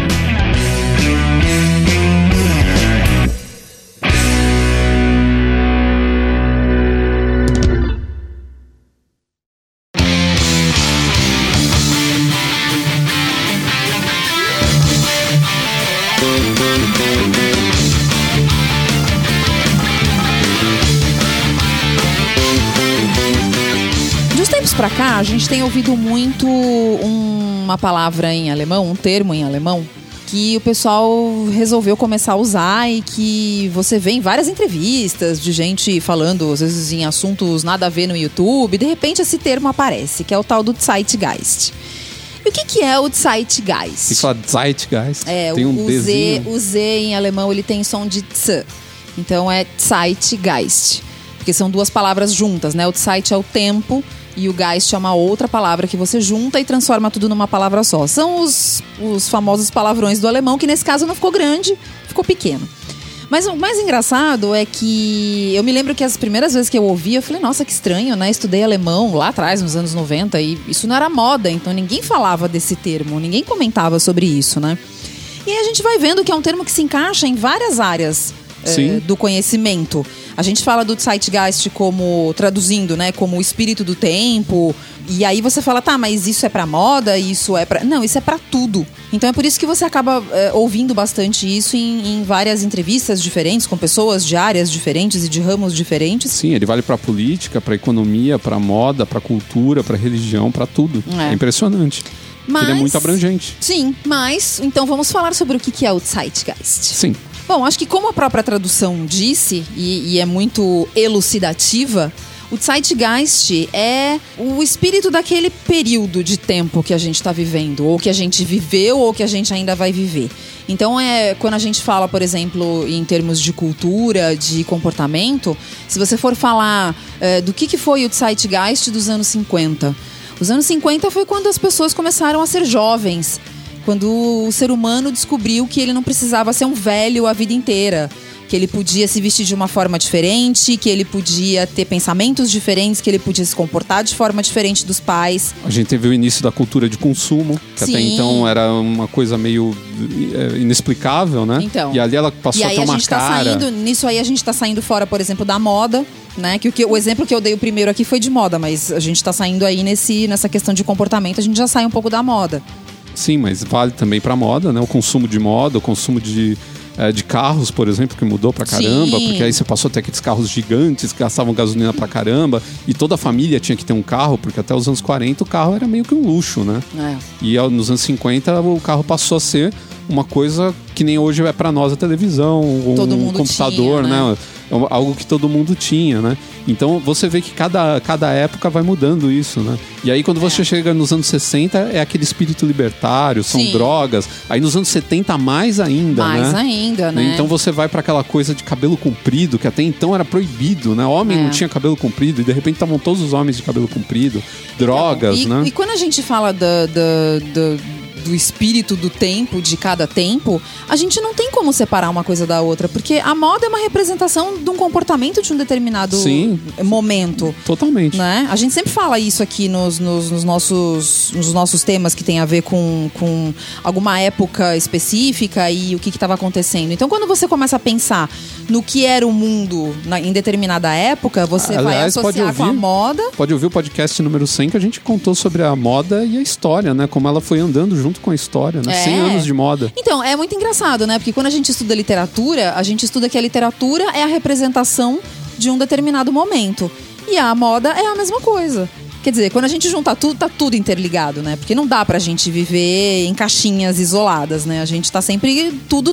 Pra cá, a gente tem ouvido muito um- uma palavra em alemão, um termo em alemão, que o pessoal resolveu começar a usar e que você vê em várias entrevistas de gente falando, às vezes em assuntos nada a ver no YouTube, de repente esse termo aparece, que é o tal do Zeitgeist. E o que, que é o Zeitgeist? Tem que falar Zeitgeist. É, tem um o, Z, Dzinho. o Z em alemão ele tem som de tz. Então é Zeitgeist. Porque são duas palavras juntas, né? O Zeit é o tempo e o Geist é uma outra palavra que você junta e transforma tudo numa palavra só. São os, os famosos palavrões do alemão, que nesse caso não ficou grande, ficou pequeno. Mas o mais engraçado é que eu me lembro que as primeiras vezes que eu ouvi, eu falei, nossa, que estranho, né? Estudei alemão lá atrás, nos anos noventa, e isso não era moda, então ninguém falava desse termo, ninguém comentava sobre isso, né? E aí a gente vai vendo que é um termo que se encaixa em várias áreas eh, do conhecimento. A gente fala do Zeitgeist como, traduzindo, né, como o espírito do tempo. E aí você fala, tá, mas isso é pra moda, isso é pra... Não, isso é pra tudo. Então é por isso que você acaba é, ouvindo bastante isso em, em várias entrevistas diferentes, com pessoas de áreas diferentes e de ramos diferentes. Sim, ele vale pra política, pra economia, pra moda, pra cultura, pra religião, pra tudo. É. É impressionante. Mas, ele é muito abrangente. Sim, mas então vamos falar sobre o que é o Zeitgeist. Sim. Bom, acho que como a própria tradução disse, e, e é muito elucidativa, O Zeitgeist é o espírito daquele período de tempo que a gente está vivendo, ou que a gente viveu, ou que a gente ainda vai viver. Então, é, quando a gente fala, por exemplo, em termos de cultura, de comportamento, se você for falar é, do que, que foi o Zeitgeist dos anos cinquenta. Os anos cinquenta foi quando as pessoas começaram a ser jovens, quando o ser humano descobriu que ele não precisava ser um velho a vida inteira, que ele podia se vestir de uma forma diferente, que ele podia ter pensamentos diferentes, que ele podia se comportar de forma diferente dos pais. A gente teve o início da cultura de consumo, que Sim. até então era uma coisa meio é, inexplicável, né? Então, e ali ela passou e a aí ter uma a gente cara... tá saindo, nisso aí a gente tá saindo fora, por exemplo, da moda, né? Que o, que, o exemplo que eu dei o primeiro aqui foi de moda, mas a gente tá saindo aí nesse, nessa questão de comportamento, a gente já sai um pouco da moda. Sim, mas vale também pra moda, né? O consumo de moda, o consumo de... de carros, por exemplo, que mudou pra caramba. Sim. Porque aí você passou a ter aqueles carros gigantes que gastavam gasolina pra caramba e toda a família tinha que ter um carro, porque até os anos quarenta o carro era meio que um luxo, né? É. E nos anos cinquenta o carro passou a ser uma coisa que nem hoje é pra nós a televisão, todo um mundo computador, tinha, né? né? Algo que todo mundo tinha, né? Então você vê que cada, cada época vai mudando isso, né? E aí quando você é. chega nos anos sessenta é aquele espírito libertário, são Sim. drogas. Aí nos anos setenta mais ainda, mais né? Mais ainda, né? Então você vai pra aquela coisa de cabelo comprido, que até então era proibido, né? Homem é. não tinha cabelo comprido e de repente estavam todos os homens de cabelo comprido. Drogas, então, e, né? E quando a gente fala da... da, da do espírito do tempo, de cada tempo, a gente não tem como separar uma coisa da outra, porque a moda é uma representação de um comportamento de um determinado Sim, momento. Totalmente. Né? A gente sempre fala isso aqui nos, nos, nos, nossos, nos nossos temas que tem a ver com, com alguma época específica e o que estava acontecendo. Então, quando você começa a pensar no que era o mundo na, em determinada época, você Aliás, vai associar ouvir, com a moda. Pode ouvir o podcast número cem, que a gente contou sobre a moda e a história, né? Como ela foi andando junto com a história, né? É. cem anos de moda. Então, é muito engraçado, né? Porque quando a gente estuda literatura, a gente estuda que a literatura é a representação de um determinado momento. E a moda é a mesma coisa. Quer dizer, quando a gente junta tudo, tá tudo interligado, né? Porque não dá pra gente viver em caixinhas isoladas, né? A gente tá sempre... Tudo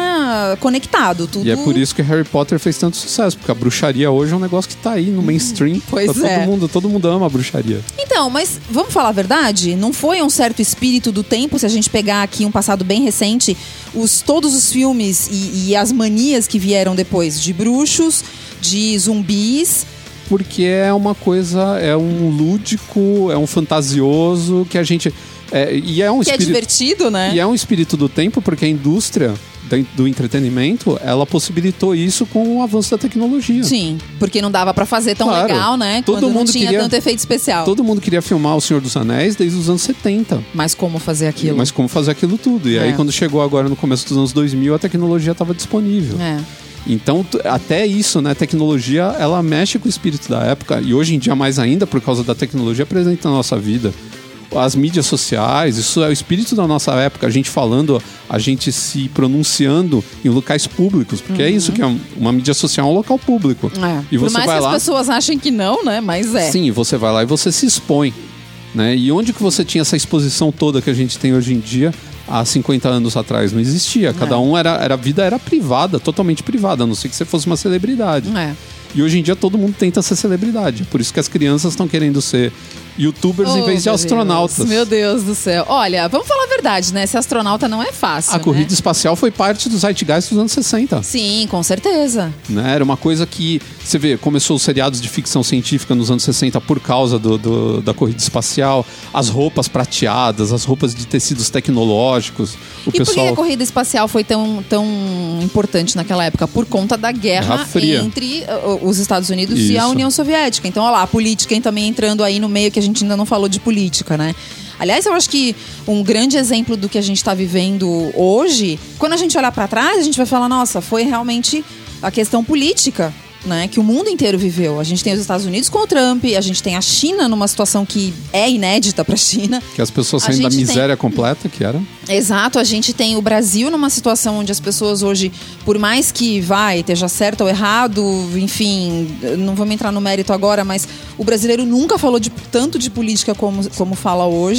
tá conectado, tudo... E é por isso que Harry Potter fez tanto sucesso, porque a bruxaria hoje é um negócio que tá aí no mainstream. Pois tá é. Todo mundo, todo mundo ama a bruxaria. Então, mas vamos falar a verdade? Não foi um certo espírito do tempo, se a gente pegar aqui um passado bem recente, os, todos os filmes e, e as manias que vieram depois de bruxos, de zumbis... Porque é uma coisa, é um lúdico, é um fantasioso que a gente... É, e é um que espírito, é divertido, né? E é um espírito do tempo, porque a indústria do entretenimento, ela possibilitou isso com o avanço da tecnologia. Sim, porque não dava pra fazer tão claro, legal, né? Todo Quando mundo não tinha queria, tanto efeito especial. Todo mundo queria filmar O Senhor dos Anéis desde os anos setenta. Mas como fazer aquilo? Mas como fazer aquilo tudo. E é. aí quando chegou agora no começo dos anos dois mil, a tecnologia estava disponível. É. Então, até isso, né? A tecnologia, ela mexe com o espírito da época. E hoje em dia, mais ainda, por causa da tecnologia presente na nossa vida. As mídias sociais, isso é o espírito da nossa época. A gente falando, a gente se pronunciando em locais públicos. Porque uhum. é isso que é uma mídia social, é um local público. É. E você por mais vai que lá, as pessoas achem que não, né? Mas é. Sim, você vai lá e você se expõe. Né? E onde que você tinha essa exposição toda que a gente tem hoje em dia? Há cinquenta anos atrás não existia. Cada é. um era, era... A vida era privada, totalmente privada. A não ser que você fosse uma celebridade. É. E hoje em dia todo mundo tenta ser celebridade. Por isso que as crianças estão querendo ser youtubers oh, em vez de meu astronautas. Deus. Meu Deus do céu. Olha, vamos falar a verdade, né? Ser astronauta não é fácil, A né? corrida espacial foi parte do Zeitgeist dos anos sessenta. Sim, com certeza. Né? Era uma coisa que, você vê, começou os seriados de ficção científica nos anos sessenta por causa do, do, da corrida espacial. As roupas prateadas, as roupas de tecidos tecnológicos. O e pessoal... por que a corrida espacial foi tão, tão importante naquela época? Por conta da guerra, guerra fria. entre uh, os Estados Unidos Isso. e a União Soviética. Então, olha lá, a política também entrando aí no meio, que a gente ainda não falou de política, né? Aliás, eu acho que um grande exemplo do que a gente está vivendo hoje, quando a gente olhar para trás, a gente vai falar, nossa, foi realmente a questão política, né, que o mundo inteiro viveu. A gente tem os Estados Unidos com o Trump, a gente tem a China numa situação que é inédita para a China. Que as pessoas saem da miséria tem... completa, que era. Exato, a gente tem o Brasil numa situação onde as pessoas hoje, por mais que vai, esteja certo ou errado, enfim, não vamos entrar no mérito agora, mas o brasileiro nunca falou de, tanto de política como, como fala hoje. Que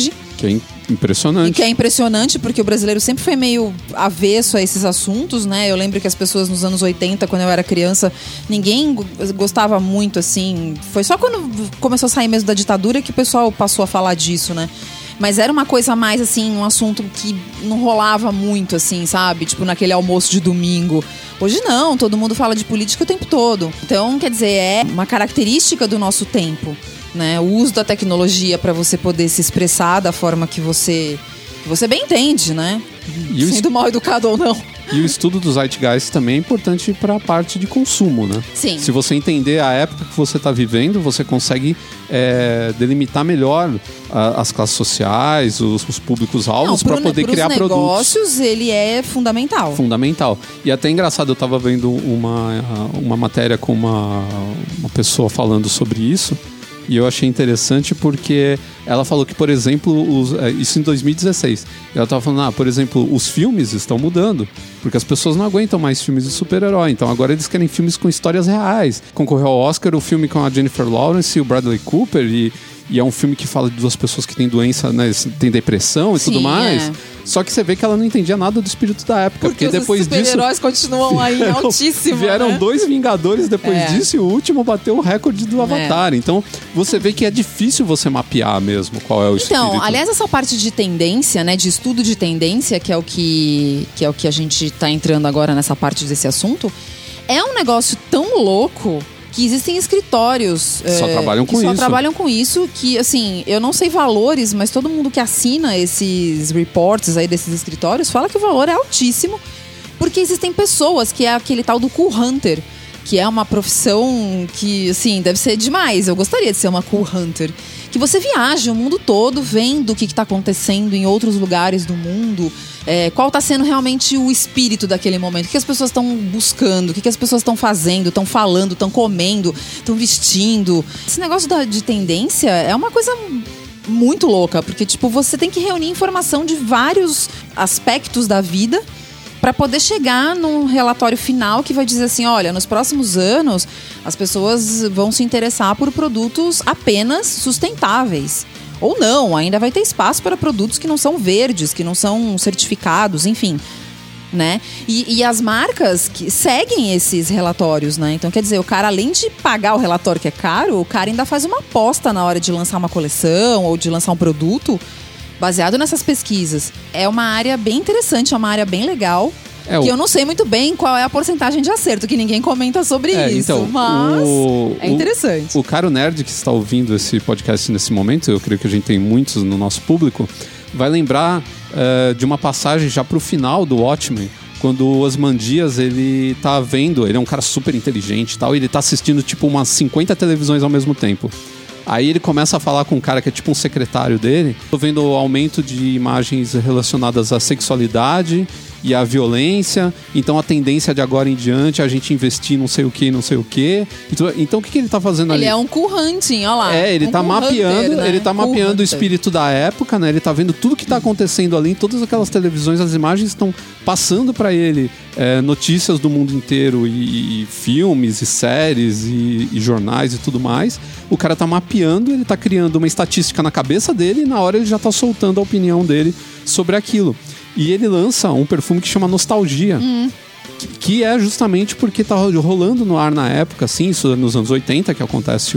Que é impressionante. E que é impressionante porque o brasileiro sempre foi meio avesso a esses assuntos, né? Eu lembro que as pessoas nos anos oitenta, quando eu era criança, ninguém gostava muito, assim. Foi só quando começou a sair mesmo da ditadura que o pessoal passou a falar disso, né? Mas era uma coisa mais, assim, um assunto que não rolava muito, assim, sabe? Tipo, naquele almoço de domingo. Hoje não, todo mundo fala de política o tempo todo. Então, quer dizer, é uma característica do nosso tempo, né? O uso da tecnologia para você poder se expressar da forma que você, que você bem entende, né? E Sendo mal educado ou não. E o estudo dos Zeitgeist também é importante para a parte de consumo, né? Sim. Se você entender a época que você está vivendo, você consegue é, delimitar melhor a, as classes sociais, os, os públicos-alvos, para poder criar produtos. Para os negócios, ele é fundamental. Fundamental. E até engraçado, eu estava vendo uma, uma matéria com uma, uma pessoa falando sobre isso. E eu achei interessante porque ela falou que, por exemplo, os, isso em dois mil e dezesseis. Ela estava falando, ah, por exemplo, os filmes estão mudando, porque as pessoas não aguentam mais filmes de super-herói. Então agora eles querem filmes com histórias reais. Concorreu ao Oscar o filme com a Jennifer Lawrence e o Bradley Cooper, e, e é um filme que fala de duas pessoas que têm doença, né, tem depressão e Sim, tudo mais. É. Só que você vê que ela não entendia nada do espírito da época. Porque, porque depois os super-heróis continuam aí em altíssimo, Vieram né? dois Vingadores depois é. disso e o último bateu o recorde do Avatar. É. Então, você vê que é difícil você mapear mesmo qual é o espírito. Então, aliás, essa parte de tendência, né, de estudo de tendência, que é o que, que, é o que a gente tá entrando agora nessa parte desse assunto, é um negócio tão louco que existem escritórios que só, é, trabalham, que com só isso. trabalham com isso, que assim, eu não sei valores, mas todo mundo que assina esses reports aí desses escritórios fala que o valor é altíssimo, porque existem pessoas que é aquele tal do cool hunter, que é uma profissão que, assim, deve ser demais. Eu gostaria de ser uma cool hunter. Que você viaja o mundo todo vendo o que está acontecendo em outros lugares do mundo, é, qual está sendo realmente o espírito daquele momento, o que as pessoas estão buscando, o que as pessoas estão fazendo, estão falando, estão comendo, estão vestindo. Esse negócio da, de tendência é uma coisa muito louca, porque tipo, você tem que reunir informação de vários aspectos da vida para poder chegar num relatório final que vai dizer assim, olha, nos próximos anos as pessoas vão se interessar por produtos apenas sustentáveis. Ou não, ainda vai ter espaço para produtos que não são verdes, que não são certificados, enfim. Né? E, e as marcas que seguem esses relatórios, né? Então, quer dizer, o cara, além de pagar o relatório que é caro, o cara ainda faz uma aposta na hora de lançar uma coleção ou de lançar um produto baseado nessas pesquisas. É uma área bem interessante, é uma área bem legal. É, que o... eu não sei muito bem qual é a porcentagem de acerto, que ninguém comenta sobre é, isso, então, mas o, é interessante. O, o caro nerd que está ouvindo esse podcast nesse momento, eu creio que a gente tem muitos no nosso público, vai lembrar uh, de uma passagem já pro final do Watchmen, quando o Ozymandias, ele tá vendo, ele é um cara super inteligente e tal, e ele tá assistindo tipo umas cinquenta televisões ao mesmo tempo. Aí ele começa a falar com um cara que é tipo um secretário dele. Tô vendo o aumento de imagens relacionadas à sexualidade e à violência. Então a tendência de agora em diante é a gente investir não sei o que, não sei o que. Então, então o que, que ele tá fazendo ali? Ele é um cool hunting, olha lá. É, ele um tá mapeando, hunter, né? ele tá cool mapeando hunter. o espírito da época, né? Ele tá vendo tudo que tá acontecendo ali, em todas aquelas televisões, as imagens estão passando para ele é, notícias do mundo inteiro e, e filmes e séries e, e jornais e tudo mais. O cara tá mapeando, ele tá criando uma estatística na cabeça dele e na hora ele já tá soltando a opinião dele sobre aquilo. E ele lança um perfume que chama Nostalgia. Hum. Que, que é justamente porque tá rolando no ar na época, assim, isso nos anos oitenta que acontece o,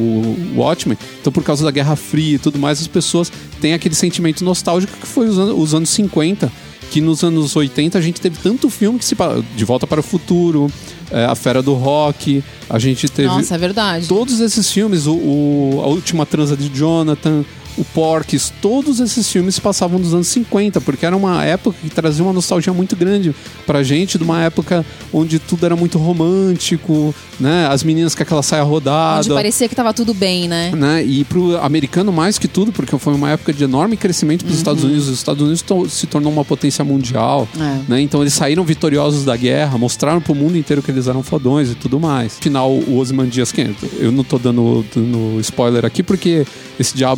o Watchmen. Então, por causa da Guerra Fria e tudo mais, as pessoas têm aquele sentimento nostálgico que foi os anos, os anos cinquenta. Que nos anos oitenta a gente teve tanto filme que se... De Volta para o Futuro, é, A Fera do Rock, a gente teve... Nossa, é verdade. Todos esses filmes, o, o, A Última Transa de Jonathan, o Porky's, todos esses filmes passavam dos anos cinquenta, porque era uma época que trazia uma nostalgia muito grande pra gente, de uma época onde tudo era muito romântico, né? As meninas com aquela saia rodada. Onde parecia que tava tudo bem, né? né? E pro americano mais que tudo, porque foi uma época de enorme crescimento pros uhum. Estados Unidos. Os Estados Unidos to- se tornou uma potência mundial, é. né? Então eles saíram vitoriosos da guerra, mostraram pro mundo inteiro que eles eram fodões e tudo mais. Afinal, o Ozymandias, quem? Eu não tô dando, dando spoiler aqui, porque esse diabo dessa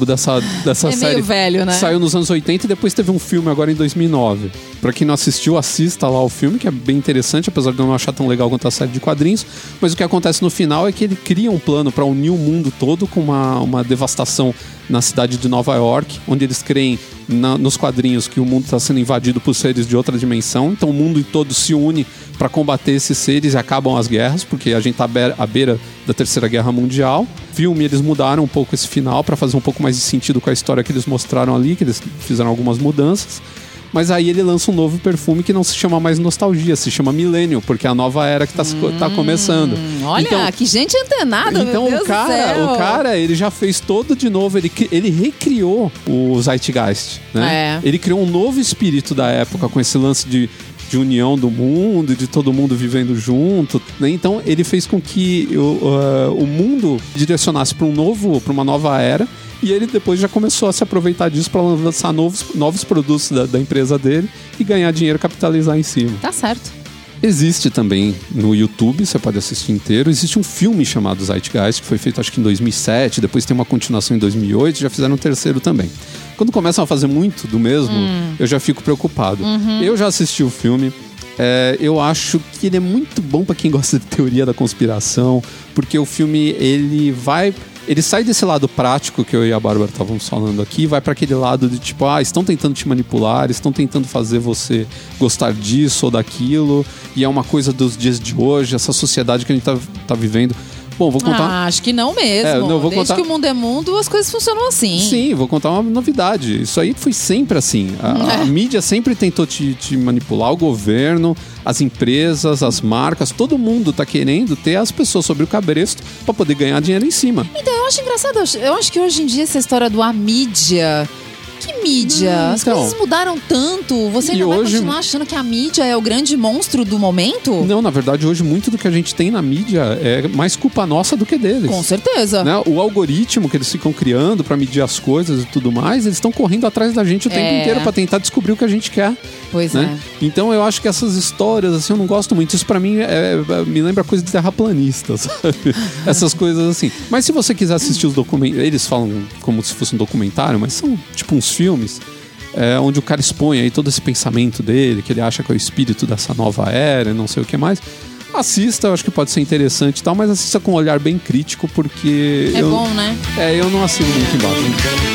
dessa é série meio velho, né? saiu nos anos oitenta e depois teve um filme agora em dois mil e nove. Pra quem não assistiu, assista lá o filme, que é bem interessante, apesar de eu não achar tão legal quanto a série de quadrinhos. Mas o que acontece no final é que ele cria um plano pra unir o mundo todo com uma, uma devastação na cidade de Nova York, onde eles creem na, nos quadrinhos que o mundo está sendo invadido por seres de outra dimensão. Então o mundo todo se une para combater esses seres e acabam as guerras, porque a gente está à beira da Terceira Guerra Mundial. Filme, eles mudaram um pouco esse final para fazer um pouco mais de sentido com a história que eles mostraram ali, que eles fizeram algumas mudanças. Mas aí ele lança um novo perfume que não se chama mais Nostalgia, se chama Millennium, porque é a nova era que tá, hum, tá começando. Olha, então, que gente antenada, então meu Deus o cara, do céu. o cara, ele já fez todo de novo, ele, ele recriou o Zeitgeist, né? É. Ele criou um novo espírito da época com esse lance de de união do mundo, de todo mundo vivendo junto, né? Então ele fez com que o, uh, o mundo direcionasse para um novo, para uma nova era. E ele depois já começou a se aproveitar disso para lançar novos, novos produtos da, da empresa dele e ganhar dinheiro, capitalizar em cima. Tá certo. Existe também no YouTube, você pode assistir inteiro, existe um filme chamado Zeitgeist, que foi feito acho que em dois mil e sete, depois tem uma continuação em dois mil e oito, já fizeram um terceiro também. Quando começam a fazer muito do mesmo, hum. eu já fico preocupado. Uhum. Eu já assisti o filme, é, eu acho que ele é muito bom para quem gosta de teoria da conspiração, porque o filme, ele vai... Ele sai desse lado prático que eu e a Bárbara estávamos falando aqui, vai para aquele lado de tipo, ah, estão tentando te manipular, estão tentando fazer você gostar disso ou daquilo, e é uma coisa dos dias de hoje, essa sociedade que a gente tá, tá vivendo. Bom, vou contar... Ah, acho que não mesmo. É, não, vou Desde contar... que o mundo é mundo, as coisas funcionam assim. Sim, vou contar uma novidade. Isso aí foi sempre assim. A, é. a mídia sempre tentou te, te manipular, o governo, as empresas, as marcas, todo mundo tá querendo ter as pessoas sobre o cabresto para poder ganhar dinheiro em cima. Então, eu acho engraçado. Eu acho que hoje em dia essa história do a mídia... Que mídia? Hum, As então, coisas mudaram tanto. Você ainda vai hoje... continuar achando que a mídia é o grande monstro do momento? Não, na verdade, hoje muito do que a gente tem na mídia é mais culpa nossa do que deles. Com certeza. Né? O algoritmo que eles ficam criando pra medir as coisas e tudo mais, eles estão correndo atrás da gente o é. tempo inteiro pra tentar descobrir o que a gente quer. Pois né? é. Então eu acho que essas histórias, assim, eu não gosto muito. Isso pra mim é, é, me lembra coisa de terraplanista, sabe? Essas coisas assim. Mas se você quiser assistir os documentos, eles falam como se fosse um documentário, mas são tipo uns filmes, é, onde o cara expõe aí todo esse pensamento dele, que ele acha que é o espírito dessa nova era e não sei o que mais. Assista, eu acho que pode ser interessante e tal, mas assista com um olhar bem crítico, porque... É eu, bom, né? É, eu não assino muito embaixo.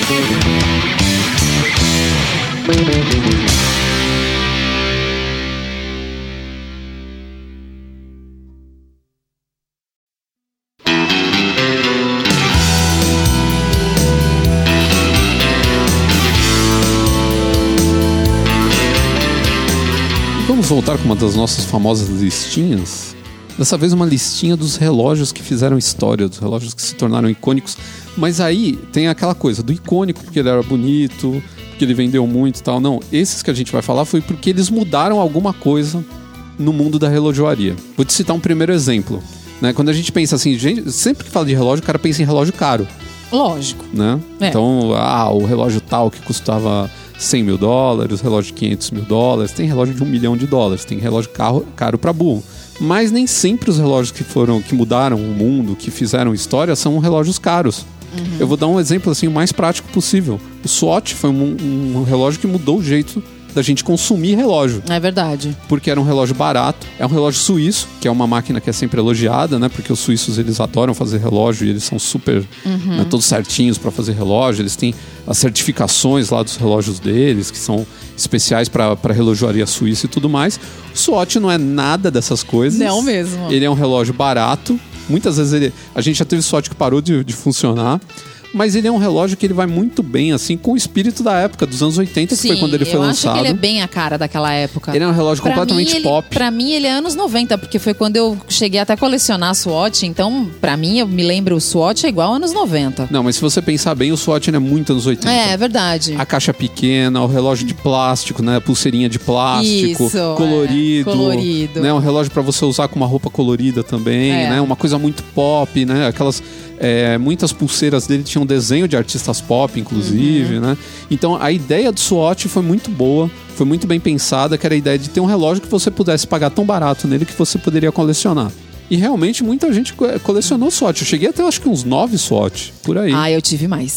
Vamos voltar com uma das nossas famosas listinhas. Dessa vez uma listinha dos relógios que fizeram história, dos relógios que se tornaram icônicos. Mas aí tem aquela coisa do icônico porque ele era bonito, porque ele vendeu muito e tal. Não, esses que a gente vai falar foi porque eles mudaram alguma coisa no mundo da relojoaria. Vou te citar um primeiro exemplo. Né? Quando a gente pensa assim, gente, sempre que fala de relógio, o cara pensa em relógio caro. Lógico. Né? É. Então, ah, o relógio tal que custava cem mil dólares, relógio de quinhentos mil dólares, tem relógio de um milhão de dólares, tem relógio caro, caro pra burro. Mas nem sempre os relógios que foram, que mudaram o mundo, que fizeram história, são relógios caros. Uhum. Eu vou dar um exemplo assim, o mais prático possível. O Swatch foi um, um relógio que mudou o jeito da gente consumir relógio. É verdade. Porque era um relógio barato, é um relógio suíço, que é uma máquina que é sempre elogiada, né? Porque os suíços, eles adoram fazer relógio e eles são super, uhum. né, todos certinhos para fazer relógio. Eles têm as certificações lá dos relógios deles, que são especiais para relojoaria suíça e tudo mais. O Swatch não é nada dessas coisas. Não mesmo. Ele é um relógio barato. Muitas vezes ele, a gente já teve Swatch que parou de, de funcionar. Mas ele é um relógio que ele vai muito bem, assim, com o espírito da época, dos anos oitenta, que Sim, foi quando ele foi eu lançado. Eu acho que ele é bem a cara daquela época. Ele é um relógio pra completamente mim, pop. Ele, pra mim, ele é anos noventa, porque foi quando eu cheguei até a colecionar a Swatch. Então, pra mim, eu me lembro, o Swatch é igual anos noventa. Não, mas se você pensar bem, o Swatch é muito anos oitenta. É, é verdade. A caixa pequena, o relógio de plástico, né? A pulseirinha de plástico, Isso, colorido. É, colorido. Né? Um relógio pra você usar com uma roupa colorida também, é. né? Uma coisa muito pop, né? Aquelas... É, muitas pulseiras dele tinham desenho de artistas pop, inclusive, uhum. né? Então a ideia do Swatch foi muito boa, foi muito bem pensada, que era a ideia de ter um relógio que você pudesse pagar tão barato nele que você poderia colecionar. E realmente muita gente colecionou Swatch. Eu cheguei até acho que uns nove Swatch, por aí. Ah, eu tive mais.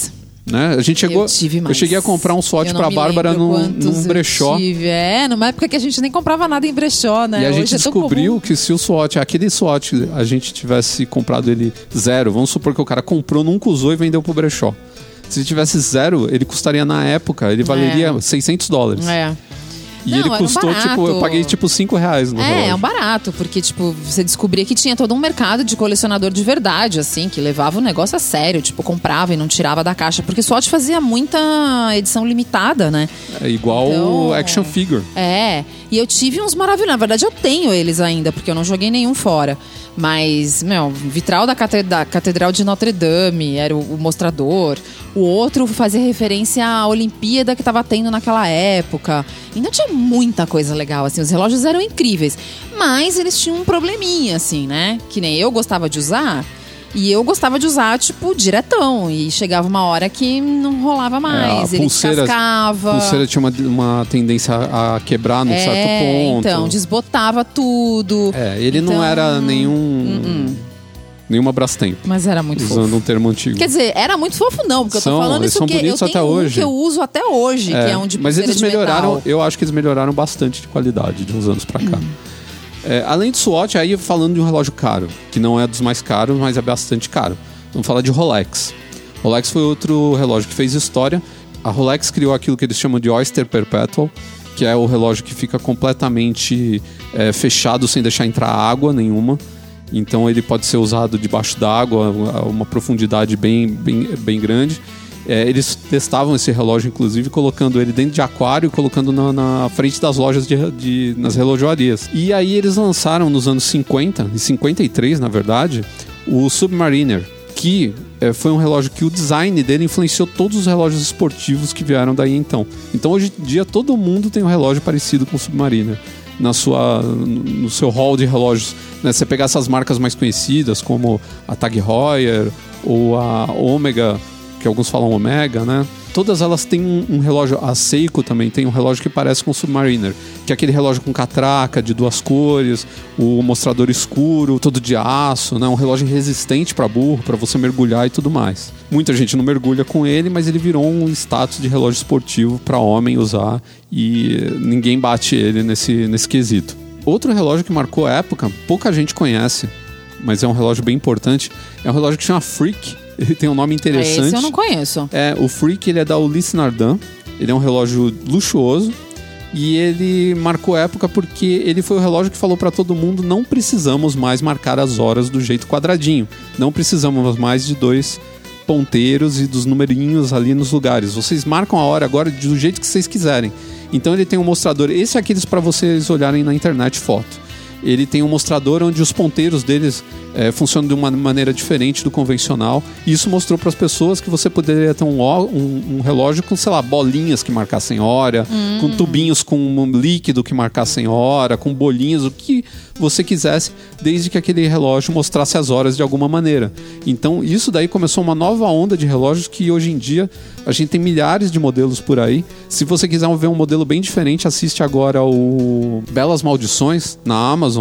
Né? A gente chegou, eu, tive mais. eu cheguei a comprar um Swatch pra Bárbara num, num brechó. Tive. É, numa época que a gente nem comprava nada em brechó, né? E a Hoje gente é tão descobriu comum. que se o Swatch, aquele Swatch, a gente tivesse comprado ele zero, vamos supor que o cara comprou, nunca usou e vendeu pro brechó. Se ele tivesse zero, ele custaria na época, ele valeria É. seiscentos dólares. É. E Não, ele era um custou, barato. tipo, eu paguei tipo cinco reais no É, relógio. é um barato, porque, tipo, você descobria que tinha todo um mercado de colecionador de verdade, assim, que levava o negócio a sério, tipo, comprava e não tirava da caixa, porque Swatch fazia muita edição limitada, né? É igual Então- o Action Figure. É, e eu tive uns maravilhosos. Na verdade, eu tenho eles ainda, porque eu não joguei nenhum fora. Mas, meu, vitral da, cate- da Catedral de Notre Dame era o, o mostrador. O outro fazia referência à Olimpíada que tava tendo naquela época. Ainda tinha muita coisa legal, assim. Os relógios eram incríveis. Mas eles tinham um probleminha, assim, né? Que nem eu gostava de usar. E eu gostava de usar, tipo, diretão. E chegava uma hora que não rolava mais. É, a ele pulseira- descascava. A pulseira tinha uma, uma tendência a quebrar num é, certo ponto. então, desbotava tudo. É, ele Então, não era nenhum... Nenhuma Brastemp, Mas era muito usando fofo. um termo antigo. Quer dizer, era muito fofo não, porque São, eu tô falando eles isso são que eu bonitos tenho até um hoje. que eu uso até hoje, É, que é um de mas pulseira eles de melhoraram, metal. eu acho que eles melhoraram bastante de qualidade de uns anos pra cá. É, além do Swatch, aí falando de um relógio caro, que não é dos mais caros, mas é bastante caro. Vamos falar de Rolex. Rolex foi outro relógio que fez história. A Rolex criou aquilo que eles chamam de Oyster Perpetual, que é o relógio que fica completamente é, fechado sem deixar entrar água nenhuma. Então ele pode ser usado debaixo d'água a uma profundidade bem, bem, bem grande. É, eles testavam esse relógio, inclusive, colocando ele dentro de aquário e colocando na, na frente das lojas de, de, nas relojoarias. E aí eles lançaram nos anos cinquenta, em cinquenta e três, na verdade, o Submariner, que é, foi um relógio que o design dele influenciou todos os relógios esportivos que vieram daí então. Então hoje em dia todo mundo tem um relógio parecido com o Submariner na sua, no seu hall de relógios, né? Você pegar essas marcas mais conhecidas como a Tag Heuer ou a Omega, que alguns falam Omega, né? Todas elas têm um, um relógio, a Seiko também tem um relógio que parece com o Submariner, que é aquele relógio com catraca de duas cores, o mostrador escuro, todo de aço, né? Um relógio resistente para burro, para você mergulhar e tudo mais. Muita gente não mergulha com ele, mas ele virou um status de relógio esportivo para homem usar e ninguém bate ele nesse, nesse quesito. Outro relógio que marcou a época, pouca gente conhece, mas é um relógio bem importante, é um relógio que chama Freak. Ele tem um nome interessante. Esse eu não conheço. É, o Freak, ele é da Ulysse Nardin. Ele é um relógio luxuoso. E ele marcou época porque ele foi o relógio que falou para todo mundo: não precisamos mais marcar as horas do jeito quadradinho. Não precisamos mais de dois ponteiros e dos numerinhos ali nos lugares. Vocês marcam a hora agora do jeito que vocês quiserem. Então ele tem um mostrador. Esse é aqueles para vocês olharem na internet foto. Ele tem um mostrador onde os ponteiros deles é, funcionam de uma maneira diferente do convencional. E isso mostrou para as pessoas que você poderia ter um, um, um relógio com, sei lá, bolinhas que marcassem hora, hum. com tubinhos com um líquido que marcassem hora, com bolinhas, o que você quisesse, desde que aquele relógio mostrasse as horas de alguma maneira. Então isso daí começou uma nova onda de relógios que hoje em dia a gente tem milhares de modelos por aí. Se você quiser ver um modelo bem diferente, assiste agora o Belas Maldições na Amazon.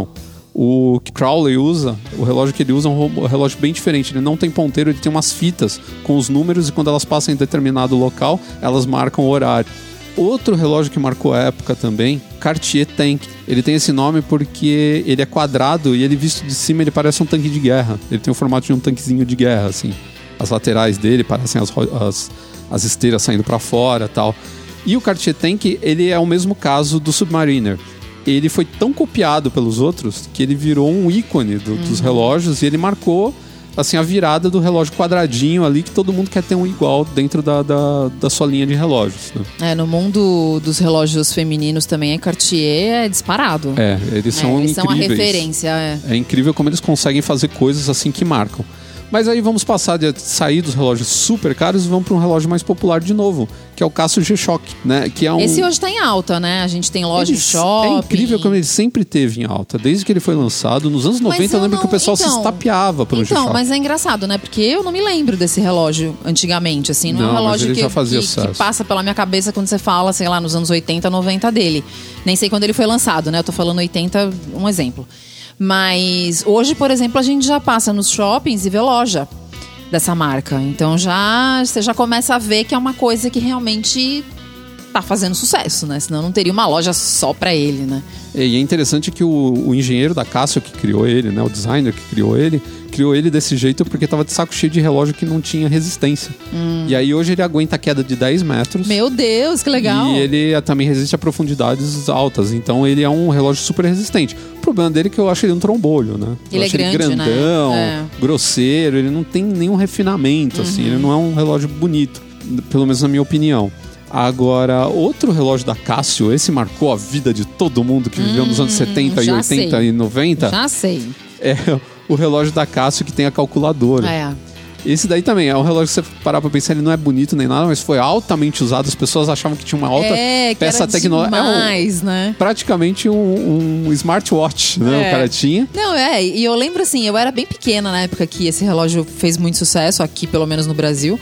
O que Crowley usa, o relógio que ele usa é um relógio bem diferente. Ele não tem ponteiro, ele tem umas fitas com os números e quando elas passam em determinado local, elas marcam o horário. Outro relógio que marcou a época também, Cartier Tank. Ele tem esse nome porque ele é quadrado e ele visto de cima ele parece um tanque de guerra. Ele tem o formato de um tanquezinho de guerra, assim. As laterais dele parecem as, as, as esteiras saindo para fora e tal. E o Cartier Tank, ele é o mesmo caso do Submariner. Ele foi tão copiado pelos outros que ele virou um ícone do, uhum. dos relógios e ele marcou assim, a virada do relógio quadradinho ali que todo mundo quer ter um igual dentro da, da, da sua linha de relógios. Né? É, no mundo dos relógios femininos também, a Cartier é disparado. É, eles são é, eles incríveis. são a referência. É. é incrível como eles conseguem fazer coisas assim que marcam. Mas aí vamos passar de sair dos relógios super caros e vamos para um relógio mais popular de novo, que é o Casio G-Shock, né? Que é um... Esse hoje está em alta, né? A gente tem loja ele, de shopping. É incrível como ele sempre teve em alta, desde que ele foi lançado. Nos anos noventa eu, eu lembro não... que o pessoal então, se estapeava pelo Então, G-Shock. mas é engraçado, né? Porque eu não me lembro desse relógio antigamente, assim. Não, não é um relógio ele que, já fazia que, que passa pela minha cabeça quando você fala, sei lá, nos anos oitenta, noventa dele. Nem sei quando ele foi lançado, né? Eu tô falando oitenta, um exemplo. Mas hoje, por exemplo, a gente já passa nos shoppings e vê loja. dessa marca. Então já você já começa a ver que é uma coisa que realmente tá fazendo sucesso, né? Senão não teria uma loja só pra ele, né? E é interessante que o, o engenheiro da Casio que criou ele, né? O designer que criou ele, criou ele desse jeito porque tava de saco cheio de relógio que não tinha resistência. Hum. E aí hoje ele aguenta a queda de dez metros. Meu Deus, que legal! E ele também resiste a profundidades altas. Então ele é um relógio super resistente. O problema dele é que eu acho ele um trombolho, né? Ele eu é acho grande, ele grandão, né? É. grosseiro. Ele não tem nenhum refinamento, uhum. assim. Ele não é um relógio bonito. Pelo menos na minha opinião. Agora, outro relógio da Casio, esse marcou a vida de todo mundo que viveu hum, nos anos setenta e oitenta sei. e noventa. Já sei. É o relógio da Casio que tem a calculadora. É. Esse daí também é um relógio que você parar pra pensar, ele não é bonito nem nada, mas foi altamente usado. As pessoas achavam que tinha uma alta é, peça tecnológica. É um, né? Praticamente um, um smartwatch, né? É. O cara tinha. Não, é, e eu lembro assim, eu era bem pequena na época que esse relógio fez muito sucesso, aqui pelo menos no Brasil.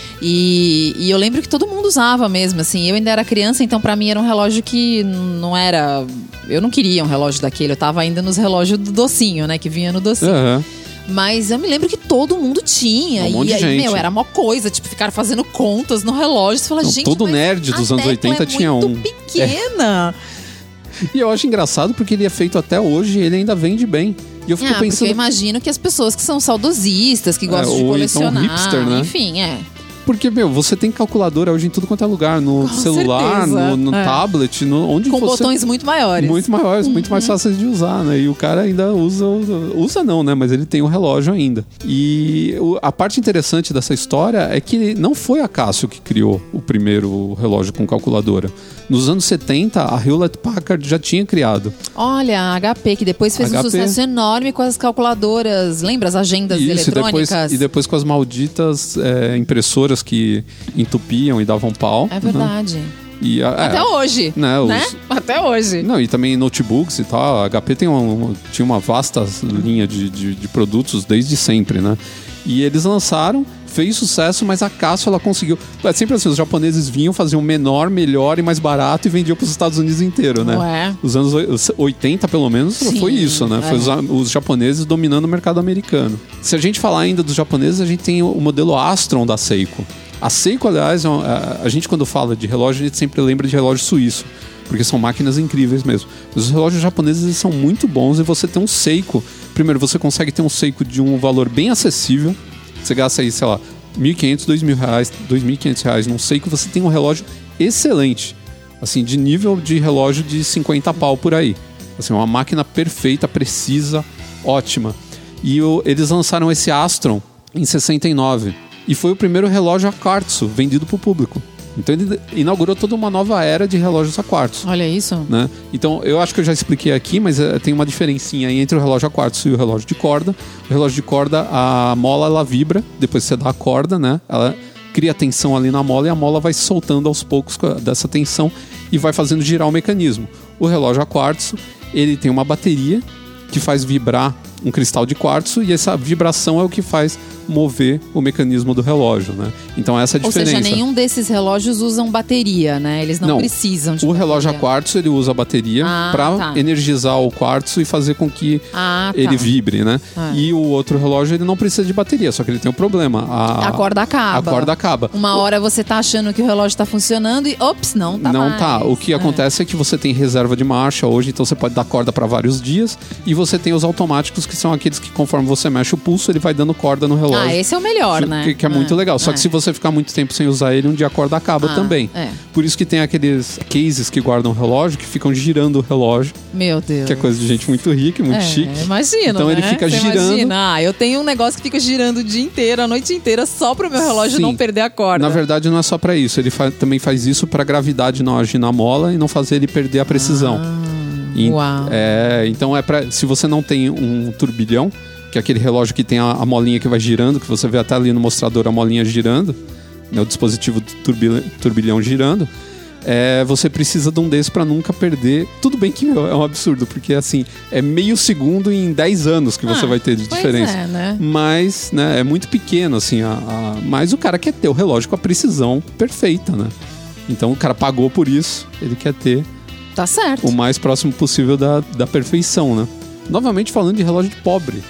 E, e eu lembro que todo mundo usava mesmo, assim. Eu ainda era criança, então pra mim era um relógio que não era... Eu não queria um relógio daquele, eu tava ainda nos relógios do docinho, né? Que vinha no docinho. Uhum. Mas eu me lembro que todo mundo tinha. Um monte e aí, de gente. meu, era uma coisa, tipo, ficar fazendo contas no relógio. Você fala, não, gente, todo nerd dos anos oitenta é tinha muito um. pequena. É. E eu acho engraçado porque ele é feito até hoje e ele ainda vende bem. E eu fico ah, pensando. Porque eu imagino que as pessoas que são saudosistas, que gostam é, de ou colecionar. Então hipster, né? Enfim, é. Porque, meu, você tem calculadora hoje em tudo quanto é lugar. No Com celular, certeza. no, no é. tablet, no, onde Com você... botões muito maiores. Muito maiores, uhum. muito mais fáceis de usar, né? E o cara ainda usa... Usa não, né? Mas ele tem o relógio ainda. E o, a parte interessante dessa história é que não foi a Casio que criou o primeiro relógio com calculadora. Nos anos setenta, a Hewlett-Packard já tinha criado. Olha, a H P, que depois fez H P. um sucesso enorme com as calculadoras. Lembra as agendas Isso, eletrônicas? E depois, e depois com as malditas é, impressoras que entupiam e davam pau. É verdade. Né? E a, Até é, hoje, né? Os, né? Até hoje. Não, e também notebooks e tal. A H P tem uma, tinha uma vasta linha de, de, de produtos desde sempre, né? E eles lançaram, fez sucesso, mas a Casio ela conseguiu. É sempre assim, os japoneses vinham, faziam menor, melhor e mais barato e vendiam para os Estados Unidos inteiro, né? Ué. Os anos oitenta, pelo menos, Sim, foi isso, né? é. Foi os, os japoneses dominando o mercado americano. Se a gente falar ainda dos japoneses, a gente tem o modelo Astron da Seiko. A Seiko, aliás, a gente quando fala de relógio, a gente sempre lembra de relógio suíço, porque são máquinas incríveis mesmo. Os relógios japoneses eles são muito bons e você tem um Seiko. Primeiro, você consegue ter um Seiko de um valor bem acessível. Você gasta aí, sei lá, mil e quinhentos, dois mil reais, dois mil e quinhentos reais num Seiko, você tem um relógio excelente. Assim, de nível de relógio de cinquenta pau por aí. Assim, uma máquina perfeita, precisa, ótima. E o, eles lançaram esse Astron em sessenta e nove. E foi o primeiro relógio a quartzo vendido para o público. Então ele inaugurou toda uma nova era de relógios a quartzo. Olha isso. Né? Então eu acho que eu já expliquei aqui, mas é, tem uma diferencinha aí entre o relógio a quartzo e o relógio de corda. O relógio de corda, a mola ela vibra, depois você dá a corda, né? Ela cria tensão ali na mola e a mola vai soltando aos poucos dessa tensão e vai fazendo girar o mecanismo. O relógio a quartzo, ele tem uma bateria que faz vibrar um cristal de quartzo e essa vibração é o que faz mover o mecanismo do relógio, né? Então essa é a diferença. Ou seja, nenhum desses relógios usam bateria, né? Eles não, não precisam de o bateria. relógio a quartzo ele usa a bateria ah, para tá. energizar o quartzo e fazer com que ah, tá. ele vibre, né? Ah. E o outro relógio ele não precisa de bateria, só que ele tem um problema. A, a corda acaba. A corda acaba. Uma hora você tá achando que o relógio tá funcionando e ops, não tá Não mais. tá. O que é. acontece é que você tem reserva de marcha hoje, então você pode dar corda para vários dias e você tem os automáticos que são aqueles que conforme você mexe o pulso ele vai dando corda no relógio. Ah, esse é o melhor. Que, né? que é muito é, legal. Só é. que se você ficar muito tempo sem usar ele, um dia a corda acaba ah, também. É. Por isso que tem aqueles cases que guardam o relógio, que ficam girando o relógio. Meu Deus. Que é coisa de gente muito rica e muito é, chique. Imagina. Então né? ele fica Você girando. Imagina. Ah, eu tenho um negócio que fica girando o dia inteiro, a noite inteira, só pro meu relógio Sim. não perder a corda. Na verdade, não é só pra isso. Ele fa- também faz isso pra gravidade não agir na mola e não fazer ele perder a precisão. Ah, e, uau. É, então é para se você não tem um turbilhão, que é aquele relógio que tem a, a molinha que vai girando, que você vê até ali no mostrador a molinha girando, né, o dispositivo do turbilhão, turbilhão girando, é, você precisa de um desses para nunca perder. Tudo bem que meu, é um absurdo, porque assim, é meio segundo em dez anos que você ah, vai ter de pois diferença. É, né? Mas, né, é muito pequeno, assim, a, a, mas o cara quer ter o relógio com a precisão perfeita, né? Então o cara pagou por isso, ele quer ter Tá certo. o mais próximo possível da, da perfeição, né? Novamente falando de relógio de pobre.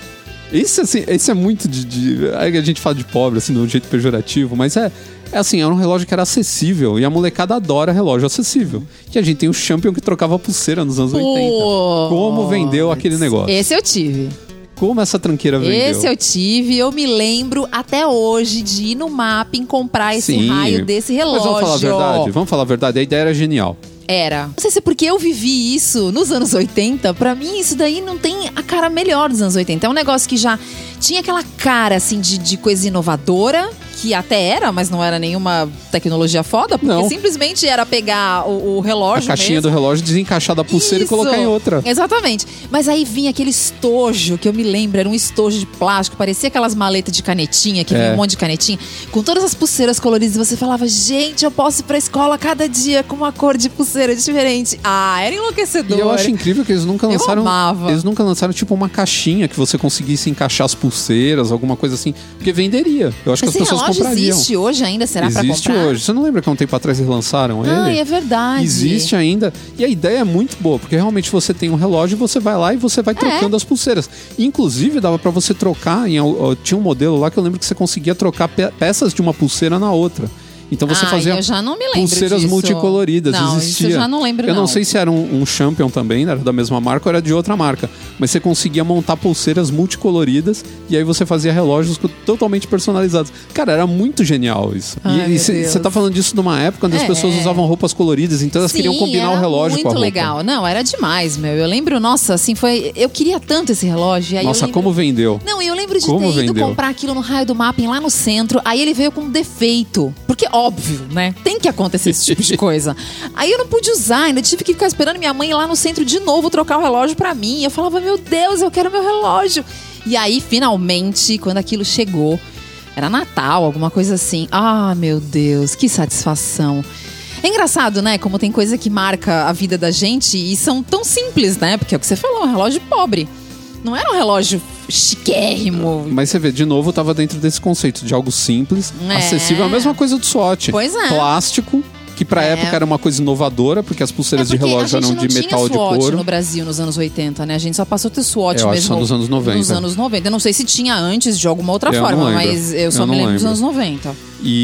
Esse, assim, esse é muito de, de... Aí a gente fala de pobre, assim, de um jeito pejorativo, mas é... É assim, era um relógio que era acessível. E a molecada adora relógio acessível. E a gente tem o Champion que trocava pulseira nos anos Pô, oitenta. Como vendeu aquele negócio? Esse eu tive. Como essa tranqueira vendeu? Esse eu tive. Eu me lembro até hoje de ir no Mapping comprar esse Sim, raio desse relógio. Mas vamos falar a verdade? Vamos falar a verdade? A ideia era genial. Era. Não sei se é porque eu vivi isso nos anos oitenta. Pra mim, isso daí não tem a cara melhor dos anos oitenta. É um negócio que já tinha aquela cara, assim, de, de coisa inovadora, que até era, mas não era nenhuma tecnologia foda, porque não. simplesmente era pegar o, o relógio A caixinha mesmo. do relógio, desencaixar da pulseira Isso. e colocar em outra. Exatamente. Mas aí vinha aquele estojo, que eu me lembro, era um estojo de plástico, parecia aquelas maletas de canetinha, que É. vinha um monte de canetinha, com todas as pulseiras coloridas, e você falava, gente, eu posso ir pra escola cada dia com uma cor de pulseira diferente. Ah, era enlouquecedor. E eu acho incrível que eles nunca Eu lançaram. amava. Eles nunca lançaram tipo uma caixinha que você conseguisse encaixar as pulseiras, alguma coisa assim. Porque venderia. Eu acho que Esse as pessoas relógio comprariam. existe hoje ainda? Será pra Existe comprar? hoje. Você não lembra que há um tempo atrás eles lançaram Ah, ele? é verdade. Existe ainda. E a ideia é muito boa, porque realmente você tem um relógio, você vai lá e você vai trocando as pulseiras. Inclusive, dava pra você trocar. Em, ó, tinha um modelo lá que eu lembro que você conseguia trocar pe- peças de uma pulseira na outra. Então você Ah, fazia eu já não me lembro pulseiras disso. multicoloridas. Não, existia. isso eu já não lembro, Eu não, não. sei se era um, um Champion também, era da mesma marca ou era de outra marca. Mas você conseguia montar pulseiras multicoloridas e aí você fazia relógios co- totalmente personalizados. Cara, era muito genial isso. Ai, e meu você Deus. tá falando disso numa época onde as É. pessoas usavam roupas coloridas, então elas Sim, queriam combinar era o relógio muito com a roupa. legal. Não, era demais, meu. Eu lembro, nossa, assim, foi... Eu queria tanto esse relógio. E aí Nossa, eu lembro... como vendeu. Não, e eu lembro de Como ter ido vendeu? comprar aquilo no raio do Mapping lá no centro. Aí ele veio com um defeito. Porque, óbvio, né? Tem que acontecer esse tipo de coisa. Aí eu não pude usar, ainda tive que ficar esperando minha mãe ir lá no centro de novo trocar o relógio pra mim. Eu falava, meu Deus, eu quero meu relógio. E aí, finalmente, quando aquilo chegou, era Natal, alguma coisa assim. Ah, meu Deus, que satisfação. É engraçado, né? Como tem coisa que marca a vida da gente e são tão simples, né? Porque é o que você falou, um relógio pobre. Não era um relógio chiquérrimo. Mas você vê, de novo, tava dentro desse conceito de algo simples, É. acessível. A mesma coisa do SWAT. Pois é. Plástico, que pra É. época era uma coisa inovadora, porque as pulseiras É porque de relógio a gente eram de não metal tinha de SWAT couro. no Brasil nos anos oitenta, né? A gente só passou a ter SWAT Eu acho mesmo só nos anos noventa. nos anos noventa. Eu não sei se tinha antes de alguma outra Eu não forma, lembro. mas eu só Eu me não lembro dos lembro. anos noventa.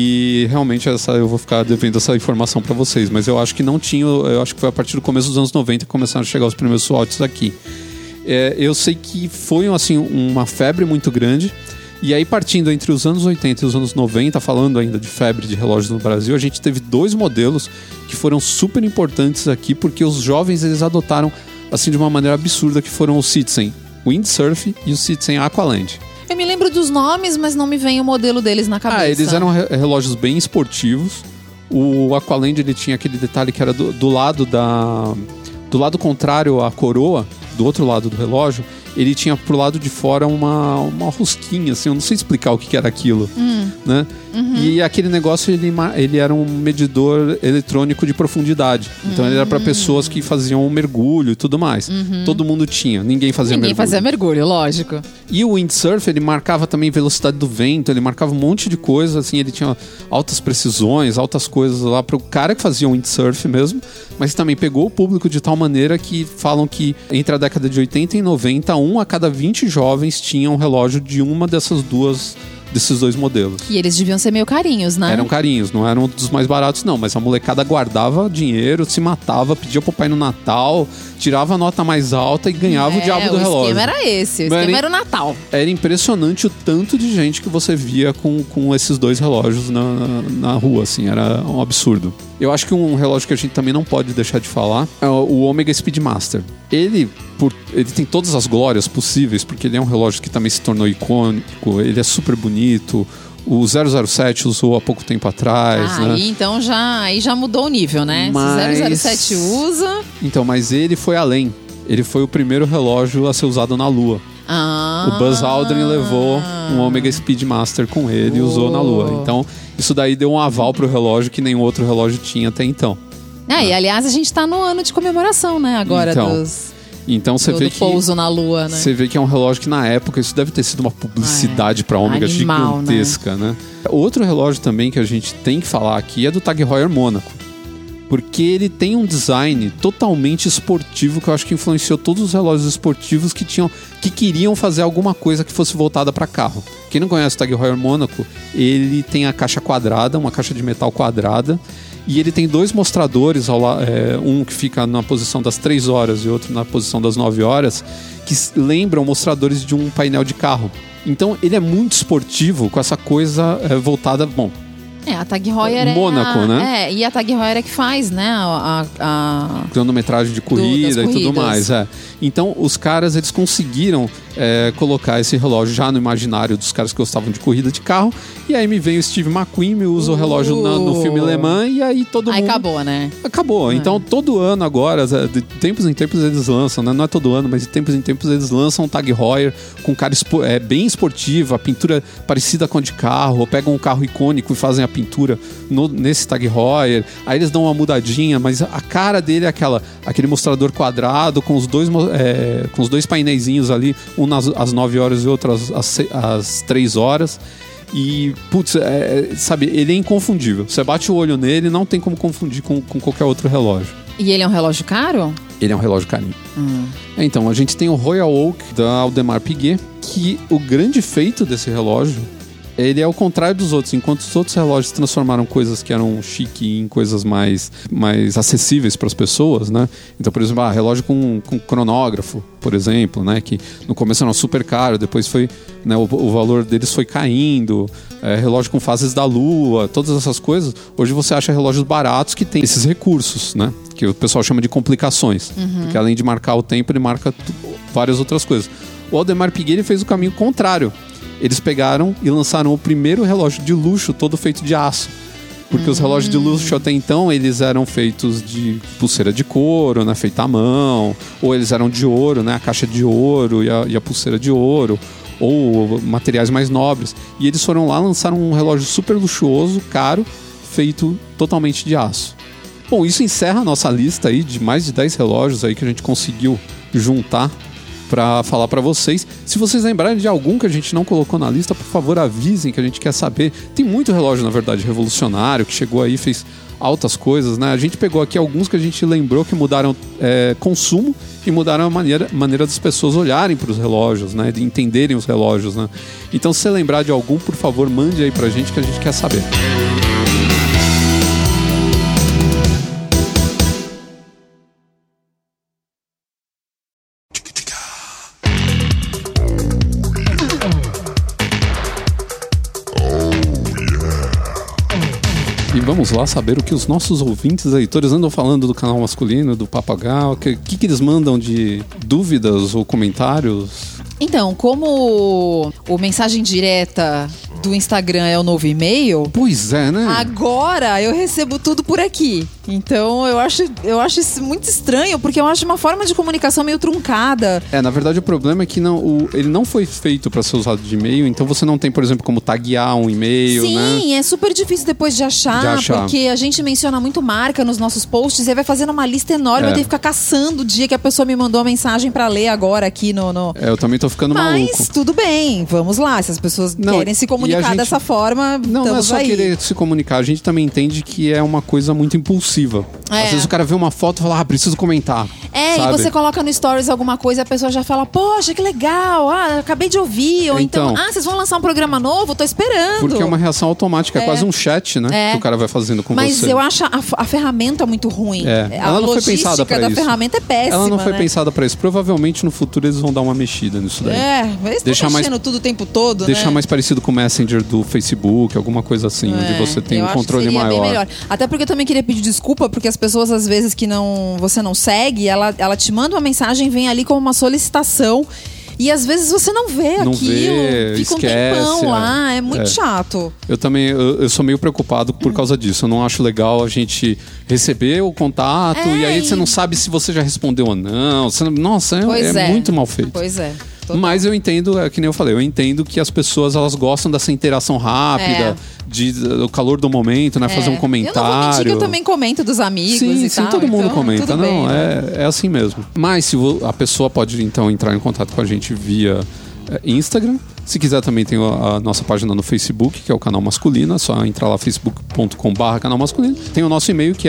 E realmente essa, eu vou ficar devendo essa informação pra vocês, mas eu acho que não tinha, eu acho que foi a partir do começo dos anos noventa que começaram a chegar os primeiros SWATs aqui. É, eu sei que foi assim, uma febre muito grande. E aí, partindo entre os anos oitenta e os anos noventa, falando ainda de febre de relógios no Brasil, a gente teve dois modelos que foram super importantes aqui, porque os jovens eles adotaram assim de uma maneira absurda, que foram o Citizen Windsurf e o Citizen Aqualand. Eu me lembro dos nomes, mas não me vem o modelo deles na cabeça. Ah, eles eram re- relógios bem esportivos. O Aqualand ele tinha aquele detalhe que era do, do lado da do lado contrário à coroa, do outro lado do relógio, ele tinha pro lado de fora uma, uma rosquinha, assim, eu não sei explicar o que que era aquilo, Hum. né? Uhum. E aquele negócio, ele, ma- ele era um medidor eletrônico de profundidade. Então ele era para pessoas que faziam um mergulho e tudo mais. Todo mundo tinha, ninguém fazia Ninguém mergulho. fazia mergulho, lógico. E o windsurf, ele marcava também velocidade do vento, ele marcava um monte de coisa, assim, ele tinha altas precisões, altas coisas lá pro cara que fazia o windsurf mesmo, mas também pegou o público de tal maneira que falam que entre a década de oitenta e noventa, um a cada vinte jovens tinha um relógio de uma dessas duas, desses dois modelos. E eles deviam ser meio carinhos, né? Eram carinhos, não eram dos mais baratos não, mas a molecada guardava dinheiro, se matava, pedia pro pai no Natal, tirava a nota mais alta e ganhava o diabo do o relógio. esquema era esse, o Não era esquema nem- era o Natal. Era impressionante o tanto de gente que você via com, com esses dois relógios na, na, na rua, assim, era um absurdo. Eu acho que um relógio que a gente também não pode deixar de falar é o Omega Speedmaster. Ele, por, ele tem todas as glórias possíveis, porque ele é um relógio que também se tornou icônico, ele é super bonito. O zero zero sete usou há pouco tempo atrás, Ah, né? aí então já, aí já mudou o nível, né? Mas- Se zero zero sete usa... Então, mas ele foi além. Ele foi o primeiro relógio a ser usado na Lua. Ah, O Buzz Aldrin levou um Omega Speedmaster com ele e usou na Lua. Então, isso daí deu um aval pro relógio que nenhum outro relógio tinha até então. É, e aliás, a gente tá no ano de comemoração, né? Agora Então, dos, Então você do, vê do que pouso na Lua, né? você vê que é um relógio que na época isso deve ter sido uma publicidade É, pra Ômega animal, gigantesca, né? Outro relógio também que a gente tem que falar aqui é do Tag Heuer Mônaco. porque ele tem um design totalmente esportivo que eu acho que influenciou todos os relógios esportivos que tinham, que queriam fazer alguma coisa que fosse voltada para carro. Quem não conhece o Tag Heuer Monaco, ele tem a caixa quadrada, uma caixa de metal quadrada, e ele tem dois mostradores, ao la- é, um que fica na posição das três horas e outro na posição das nove horas, que s- lembram mostradores de um painel de carro. Então ele é muito esportivo com essa coisa é, voltada... Bom, É, a Tag Heuer é... Mônaco, a, né? É, e a Tag Heuer é que faz, né? A, a, cronometragem de corrida das e tudo corridas. mais. É. Então, os caras, eles conseguiram é, colocar esse relógio já no imaginário dos caras que gostavam de corrida de carro. E aí me vem o Steve McQueen, me usa o relógio na- no filme Le Mans, e aí todo Aí mundo... acabou, né? Acabou. É. Então, todo ano agora, de tempos em tempos eles lançam, né? Não é todo ano, mas de tempos em tempos eles lançam um Tag Heuer com um cara espo- é, bem esportivo, a pintura parecida com a de carro, ou pegam um carro icônico e fazem a pintura no- nesse Tag Heuer. Aí eles dão uma mudadinha, mas a cara dele é aquela, aquele mostrador quadrado com os dois, mo- é, com os dois painéisinhos ali, um nas, às nove horas e outro às, às, se- às três horas. E, putz, é, é, sabe, ele é inconfundível. Você bate o olho nele, não tem como confundir com, com qualquer outro relógio. E ele é um relógio caro? Ele é um relógio carinho. Hum. É, então, a gente tem o Royal Oak da Audemars Piguet, que o grande feito desse relógio, ele é o contrário dos outros. Enquanto os outros relógios transformaram coisas que eram chique em coisas mais, mais acessíveis para as pessoas, né? Então, por exemplo, ah, relógio com, com cronógrafo, por exemplo, né? Que no começo era super caro, depois foi, né, o, o valor deles foi caindo. É, relógio com fases da lua, todas essas coisas. Hoje você acha relógios baratos que tem esses recursos, né? Que o pessoal chama de complicações. Uhum. Porque além de marcar o tempo, ele marca t- várias outras coisas. O Audemars Piguet ele fez o caminho contrário. Eles pegaram e lançaram o primeiro relógio de luxo todo feito de aço. Porque os relógios de luxo até então, eles eram feitos de pulseira de couro, né, feita à mão. Ou eles eram de ouro, né, a caixa de ouro e a, e a pulseira de ouro. Ou materiais mais nobres. E eles foram lá, lançaram um relógio super luxuoso, caro, feito totalmente de aço. Bom, isso encerra a nossa lista aí de mais de dez relógios aí que a gente conseguiu juntar para falar para vocês. Se vocês lembrarem de algum que a gente não colocou na lista, por favor avisem que a gente quer saber. Tem muito relógio, na verdade, revolucionário, que chegou aí e fez altas coisas, né? A gente pegou aqui alguns que a gente lembrou que mudaram é, consumo e mudaram a maneira, maneira das pessoas olharem para os relógios, né? De entenderem os relógios, né? Então, se você lembrar de algum, por favor, mande aí pra gente que a gente quer saber. E vamos lá saber o que os nossos ouvintes leitores andam falando do canal masculino, do Papagaio. O que, que, que eles mandam de dúvidas ou comentários? Então, como o mensagem direta do Instagram é o novo e-mail, Pois é, né? agora eu recebo tudo por aqui. Então eu acho, eu acho isso muito estranho, porque eu acho uma forma de comunicação meio truncada. É, na verdade o problema é que não, o, ele não foi feito para ser usado de e-mail, então você não tem, por exemplo, como taguear um e-mail, Sim, né? é super difícil depois de achar, De achar. porque a gente menciona muito marca nos nossos posts e aí vai fazendo uma lista enorme, É. eu tenho que ficar caçando o dia que a pessoa me mandou a mensagem pra ler agora aqui no... no... É, eu também tô ficando Mas maluco. tudo bem, vamos lá. Se as pessoas Não, querem se e a comunicar gente- dessa forma, Não, não é estamos só aí. querer se comunicar, a gente também entende que é uma coisa muito impulsiva. É. Às vezes o cara vê uma foto e fala, ah, preciso comentar. É, sabe? e você coloca no Stories alguma coisa, a pessoa já fala, poxa, que legal, ah, acabei de ouvir. Ou então, Então. ah, vocês vão lançar um programa novo? Tô esperando. Porque é uma reação automática, é, É. quase um chat, né? É. Que o cara vai fazendo com Mas você. eu acho a, a ferramenta muito ruim. É. A Ela não foi logística pensada pra da isso. ferramenta é péssima, Ela não foi né? pensada pra isso. Provavelmente no futuro eles vão dar uma mexida nisso daí. É, mas estão Deixar mais- mexendo tudo o tempo todo, Deixar né? mais parecido com o Messenger do Facebook, alguma coisa assim, onde É, você tem eu um acho que controle seria bem maior. melhor. Até porque eu também queria pedir desculpa, porque as pessoas, às vezes, que não, você não segue, ela, ela te manda uma mensagem, vem ali como uma solicitação. E às vezes você não vê Não aquilo, vê, fica um esquece, tempão é. lá, é muito É. chato. Eu também, eu, eu sou meio preocupado por causa disso. Eu não acho legal a gente receber o contato É, e aí e- você não sabe se você já respondeu ou não. Você não- nossa, é, Pois é é. muito mal feito. Pois é. Total. Mas eu entendo, é que nem eu falei, eu entendo que as pessoas elas gostam dessa interação rápida, É. de, do calor do momento, né? Fazer um Eu não vou comentário. mentir que eu também comento dos amigos Sim, e sim, tal. todo mundo então, comenta. tudo Não, bem, né? é, é assim mesmo. Mas se vo- a pessoa pode então entrar em contato com a gente via é, Instagram. Se quiser também tem a, a nossa página no Facebook, que é o Canal Masculino. É só entrar lá, facebook ponto com barra Canal Masculino. Tem o nosso e-mail que é...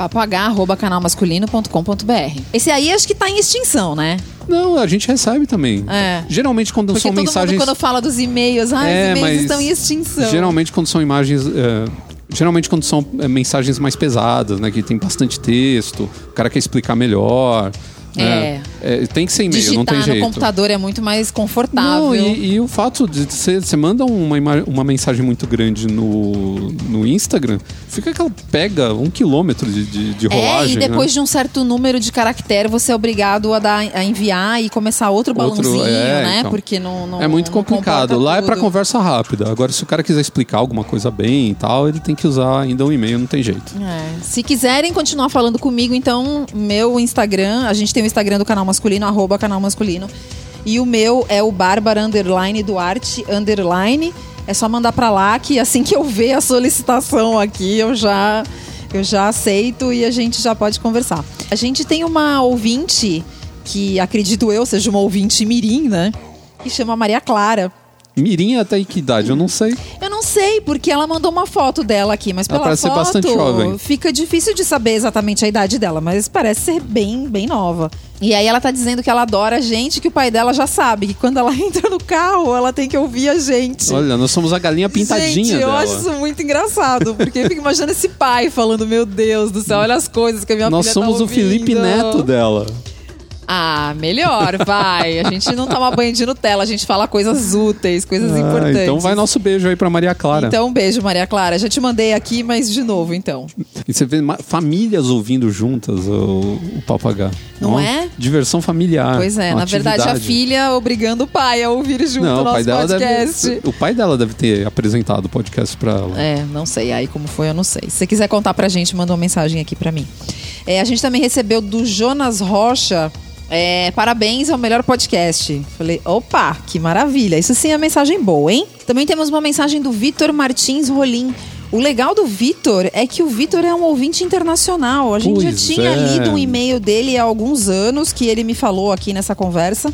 papo h arroba canal masculino ponto com ponto b r. Esse aí acho que tá em extinção, né? Não, a gente recebe também. É. Geralmente quando Porque são todo mensagens... mundo quando fala dos e-mails, ah, É, os e-mails mas estão em extinção. Geralmente quando são imagens... é, Geralmente quando são é, mensagens mais pesadas, né? Que tem bastante texto, o cara quer explicar melhor... É. É, tem que ser e-mail, Digitar não tem jeito. no computador é muito mais confortável. Não, e, e o fato de você, você manda uma, ima- uma mensagem muito grande no, no Instagram, fica aquela pega um quilômetro de, de, de rolagem. É, e depois né? de um certo número de caractere, você é obrigado a, dar, a enviar e começar outro Outro- balãozinho, é, né? então. Porque não, não É muito não complicado. comporta Lá é pra tudo. conversa rápida. Agora, se o cara quiser explicar alguma coisa bem e tal, ele tem que usar ainda um e-mail, não tem jeito. É. Se quiserem continuar falando comigo, então, meu Instagram, a gente tem o Instagram do Canal Masculino, arroba Canal Masculino. E o meu é o Bárbara Underline Duarte Underline. É só mandar pra lá que assim que eu ver a solicitação aqui, eu já, eu já aceito e a gente já pode conversar. A gente tem uma ouvinte que, acredito eu, seja uma ouvinte mirim, né? Que chama Maria Clara. Mirim até que idade? Eu não sei. Eu não sei, porque ela mandou uma foto dela aqui, mas Ela pela parece ser foto bastante jovem. fica difícil de saber exatamente a idade dela, mas parece ser bem, bem nova. E aí ela tá dizendo que ela adora a gente, que o pai dela já sabe, que quando ela entra no carro, ela tem que ouvir a gente. Olha, nós somos a galinha pintadinha Gente, eu dela. acho isso muito engraçado, porque eu fico imaginando esse pai falando, meu Deus do céu, olha as coisas que a minha Nós filha somos tá o Felipe ouvindo. Neto dela. Ah, melhor, vai. A gente não toma banho de Nutella, a gente fala coisas úteis, coisas Ah, importantes. então vai nosso beijo aí pra Maria Clara. Então, um beijo, Maria Clara. Já te mandei aqui, mas de novo, então. E você vê ma- famílias ouvindo juntas o, o Papo H. Não Ó, é? Diversão familiar. Pois é, uma na verdade, a atividade. filha obrigando o pai a ouvir junto Não, o o pai nosso dela podcast. deve, o pai dela deve ter apresentado o podcast pra ela. É, não sei. Aí como foi, eu não sei. Se você quiser contar pra gente, manda uma mensagem aqui pra mim. É, a gente também recebeu do Jonas Rocha. É, parabéns ao melhor podcast. Falei, opa, que maravilha. Isso sim é mensagem boa, hein? Também temos uma mensagem do Vitor Martins Rolim. O legal do Vitor é que o Vitor é um ouvinte internacional. A gente Pois já tinha é. lido um e-mail dele há alguns anos que ele me falou aqui nessa conversa.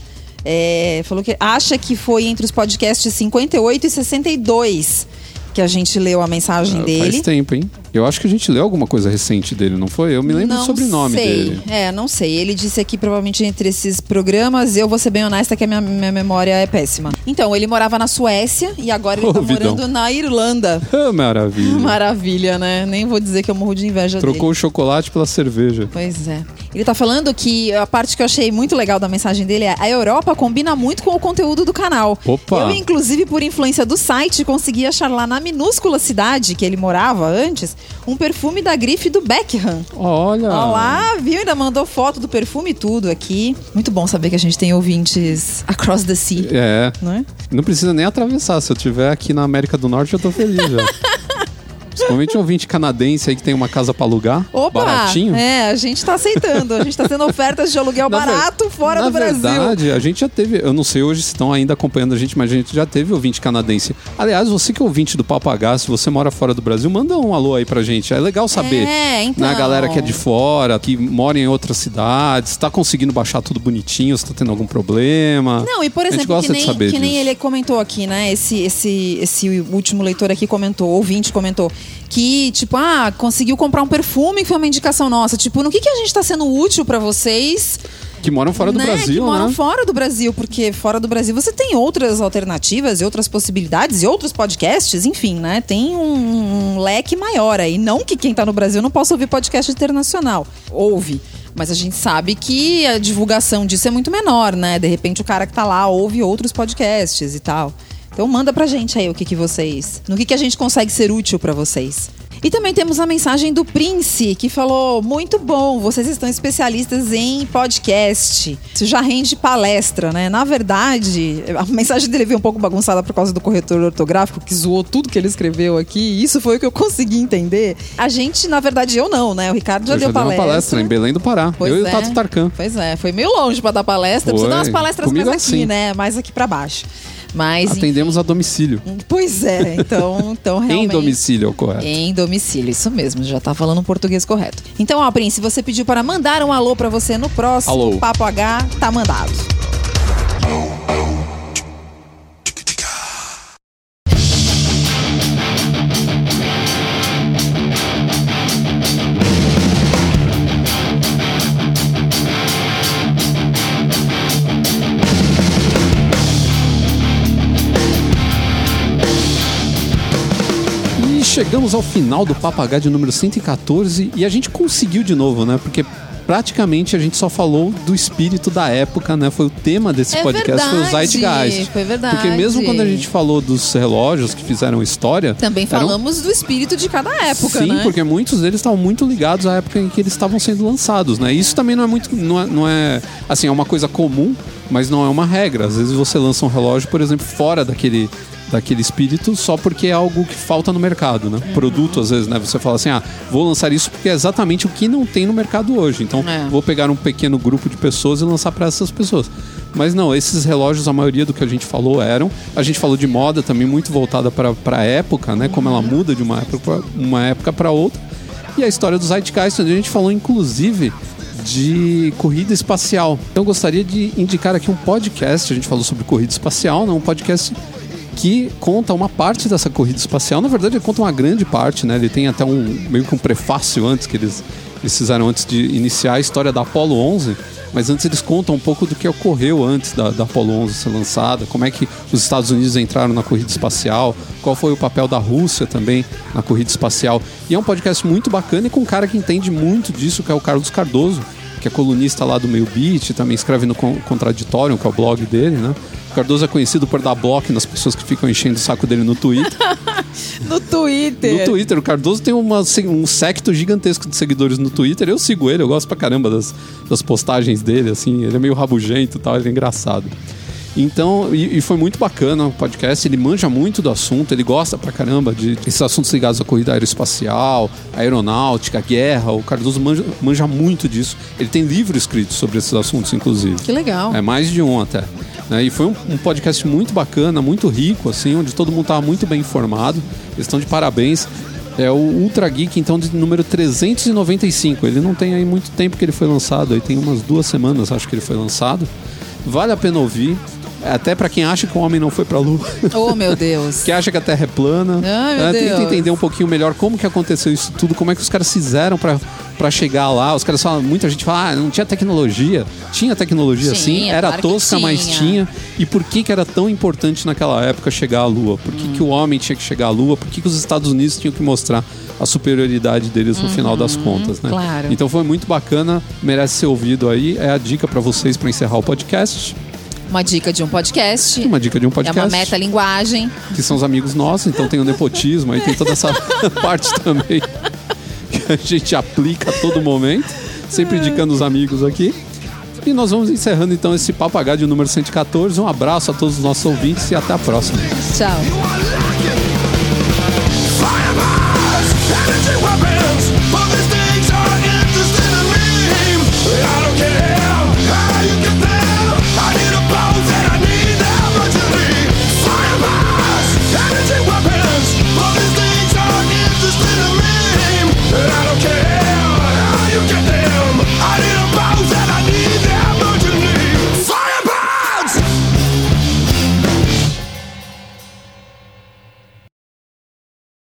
É, falou que acha que foi entre os podcasts cinquenta e oito e sessenta e dois que a gente leu a mensagem Ah, dele. Faz tempo, hein? Eu acho que a gente leu alguma coisa recente dele, não foi? Eu me lembro Não do sobrenome sei. dele. É, não sei. Ele disse aqui, provavelmente, entre esses programas, eu vou ser bem honesta que a minha, minha memória é péssima. Então, ele morava na Suécia e agora ele Ô, tá Vidão. morando na Irlanda. Ah, maravilha. Maravilha, né? Nem vou dizer que eu morro de inveja Trocou dele. o chocolate pela cerveja. Pois é. Ele tá falando que a parte que eu achei muito legal da mensagem dele é a Europa combina muito com o conteúdo do canal. Opa! Eu, inclusive, por influência do site, consegui achar lá na minúscula cidade que ele morava antes, um perfume da grife do Beckham. Olha! Olha lá, viu? Ainda mandou foto do perfume e tudo aqui. Muito bom saber que a gente tem ouvintes across the sea, É, não é? não precisa nem atravessar. Se eu estiver aqui na América do Norte, eu tô feliz já. Principalmente um ouvinte canadense aí que tem uma casa pra alugar. Opa! Baratinho. É, a gente tá aceitando. A gente tá tendo ofertas de aluguel Na ver- barato fora Na do Brasil. verdade, a gente já teve, eu não sei hoje se estão ainda acompanhando a gente, mas a gente já teve ouvinte canadense. Aliás, você que é ouvinte do Papo H, se você mora fora do Brasil, manda um alô aí pra gente. É legal saber. É, então. Né, a galera que é de fora, que mora em outras cidades, tá conseguindo baixar tudo bonitinho, se tá tendo algum problema. Não, e por A gente exemplo, gosta que de nem, saber que nem disso. ele comentou aqui, né? Esse, esse, esse último leitor aqui comentou, ouvinte comentou, que, tipo, ah, conseguiu comprar um perfume que foi uma indicação nossa. Tipo, no que, que a gente tá sendo útil pra vocês? Que moram fora do né? Brasil, que moram né? fora do Brasil, porque fora do Brasil você tem outras alternativas e outras possibilidades e outros podcasts, enfim, né? Tem um, um leque maior aí. Não que quem tá no Brasil não possa ouvir podcast internacional. Ouve. Mas a gente sabe que a divulgação disso é muito menor, né? De repente o cara que tá lá ouve outros podcasts e tal. Então manda pra gente aí o que, que vocês... No que, que a gente consegue ser útil pra vocês. E também temos a mensagem do Prince, que falou, muito bom, vocês estão especialistas em podcast. Isso já rende palestra, né? Na verdade, a mensagem dele veio um pouco bagunçada por causa do corretor ortográfico, que zoou tudo que ele escreveu aqui, e isso foi o que eu consegui entender. A gente, na verdade, eu não, né? O Ricardo já Eu deu já dei uma palestra. palestra em Belém do Pará. Pois eu e é. o Tato Tarkan. Pois é, foi meio longe pra dar palestra. Precisa Foi. dar umas palestras Comigo mais aqui, assim. né? Mais aqui pra baixo. Mas, Atendemos a domicílio. enfim, pois é, então, então realmente... Em domicílio, é o correto. Em domicílio, isso mesmo, já tá falando um português correto. Então, ó, Prince, você pediu para mandar um alô pra você no próximo Alô. Papo H, tá mandado. chegamos ao final do Papagaio de número cento e catorze e a gente conseguiu de novo, né? Porque praticamente a gente só falou do espírito da época, né? Foi o tema desse é podcast, verdade, foi o Zeitgeist. Foi verdade. Porque mesmo quando a gente falou dos relógios que fizeram história... Também falamos eram... do espírito de cada época, Sim, né? porque muitos deles estavam muito ligados à época em que eles estavam sendo lançados, né? Isso também não é muito... Não é, não é, assim, é uma coisa comum, mas não é uma regra. Às vezes você lança um relógio, por exemplo, fora daquele... daquele espírito só porque é algo que falta no mercado, né? Uhum. Produto, às vezes, né? Você fala assim, ah, vou lançar isso porque é exatamente o que não tem no mercado hoje. Então, é. vou pegar um pequeno grupo de pessoas e lançar para essas pessoas. Mas não, esses relógios, a maioria do que a gente falou eram... A gente falou de moda também muito voltada para a época, né? Como ela muda de uma época pra, uma época para outra. E a história do Zeitgeist, onde a gente falou, inclusive, de corrida espacial. Então, eu gostaria de indicar aqui um podcast. A gente falou sobre corrida espacial, né? Um podcast... que conta uma parte dessa corrida espacial. Na verdade, ele conta uma grande parte, né? Ele tem até um meio que um prefácio antes que eles, eles fizeram antes de iniciar a história da Apollo onze. Mas antes eles contam um pouco do que ocorreu antes da, da Apollo onze ser lançada, como é que os Estados Unidos entraram na corrida espacial, qual foi o papel da Rússia também na corrida espacial. E é um podcast muito bacana e com um cara que entende muito disso, que é o Carlos Cardoso, que é colunista lá do Meio Beat, também escreve no Contraditório, que é o blog dele, né? O Cardoso é conhecido por dar bloco nas pessoas que ficam enchendo o saco dele no Twitter. No Twitter? No Twitter. O Cardoso tem uma, um secto gigantesco de seguidores no Twitter. Eu sigo ele, eu gosto pra caramba das, das postagens dele, assim. Ele é meio rabugento e tal, ele é engraçado. Então, e, e foi muito bacana o podcast, ele manja muito do assunto, ele gosta pra caramba de, de esses assuntos ligados à corrida aeroespacial, aeronáutica, guerra. O Cardoso manja, manja muito disso. Ele tem livro escrito sobre esses assuntos, inclusive. Que legal. É, mais de um até. Né? E foi um, um podcast muito bacana, muito rico, assim, onde todo mundo estava muito bem informado. Eles estão de parabéns. É o Ultra Geek, então, de número trezentos e noventa e cinco. Ele não tem aí muito tempo que ele foi lançado, aí tem umas duas semanas, acho que ele foi lançado. Vale a pena ouvir. Até pra quem acha que o homem não foi pra Lua. Oh, meu Deus. Que acha que a Terra é plana. Ai, meu é, Deus. Tenta entender um pouquinho melhor como que aconteceu isso tudo, como é que os caras fizeram pra, pra chegar lá. Os caras falam, muita gente fala, ah, não tinha tecnologia. Tinha tecnologia, tinha, sim. Era claro tosca, tinha. mas tinha. E por que que era tão importante naquela época chegar à Lua? Por que hum. que o homem tinha que chegar à Lua? Por que que os Estados Unidos tinham que mostrar a superioridade deles no uhum, final das contas, né? Claro. Então foi muito bacana, merece ser ouvido aí. É a dica pra vocês pra encerrar o podcast. Uma dica de um podcast. Uma dica de um podcast. É uma metalinguagem. Que são os amigos nossos, então tem o nepotismo, aí tem toda essa parte também que a gente aplica a todo momento, sempre indicando os amigos aqui. E nós vamos encerrando então esse Papagaio de número cento e catorze. Um abraço a todos os nossos ouvintes e até a próxima. Tchau. I don't care how you get there.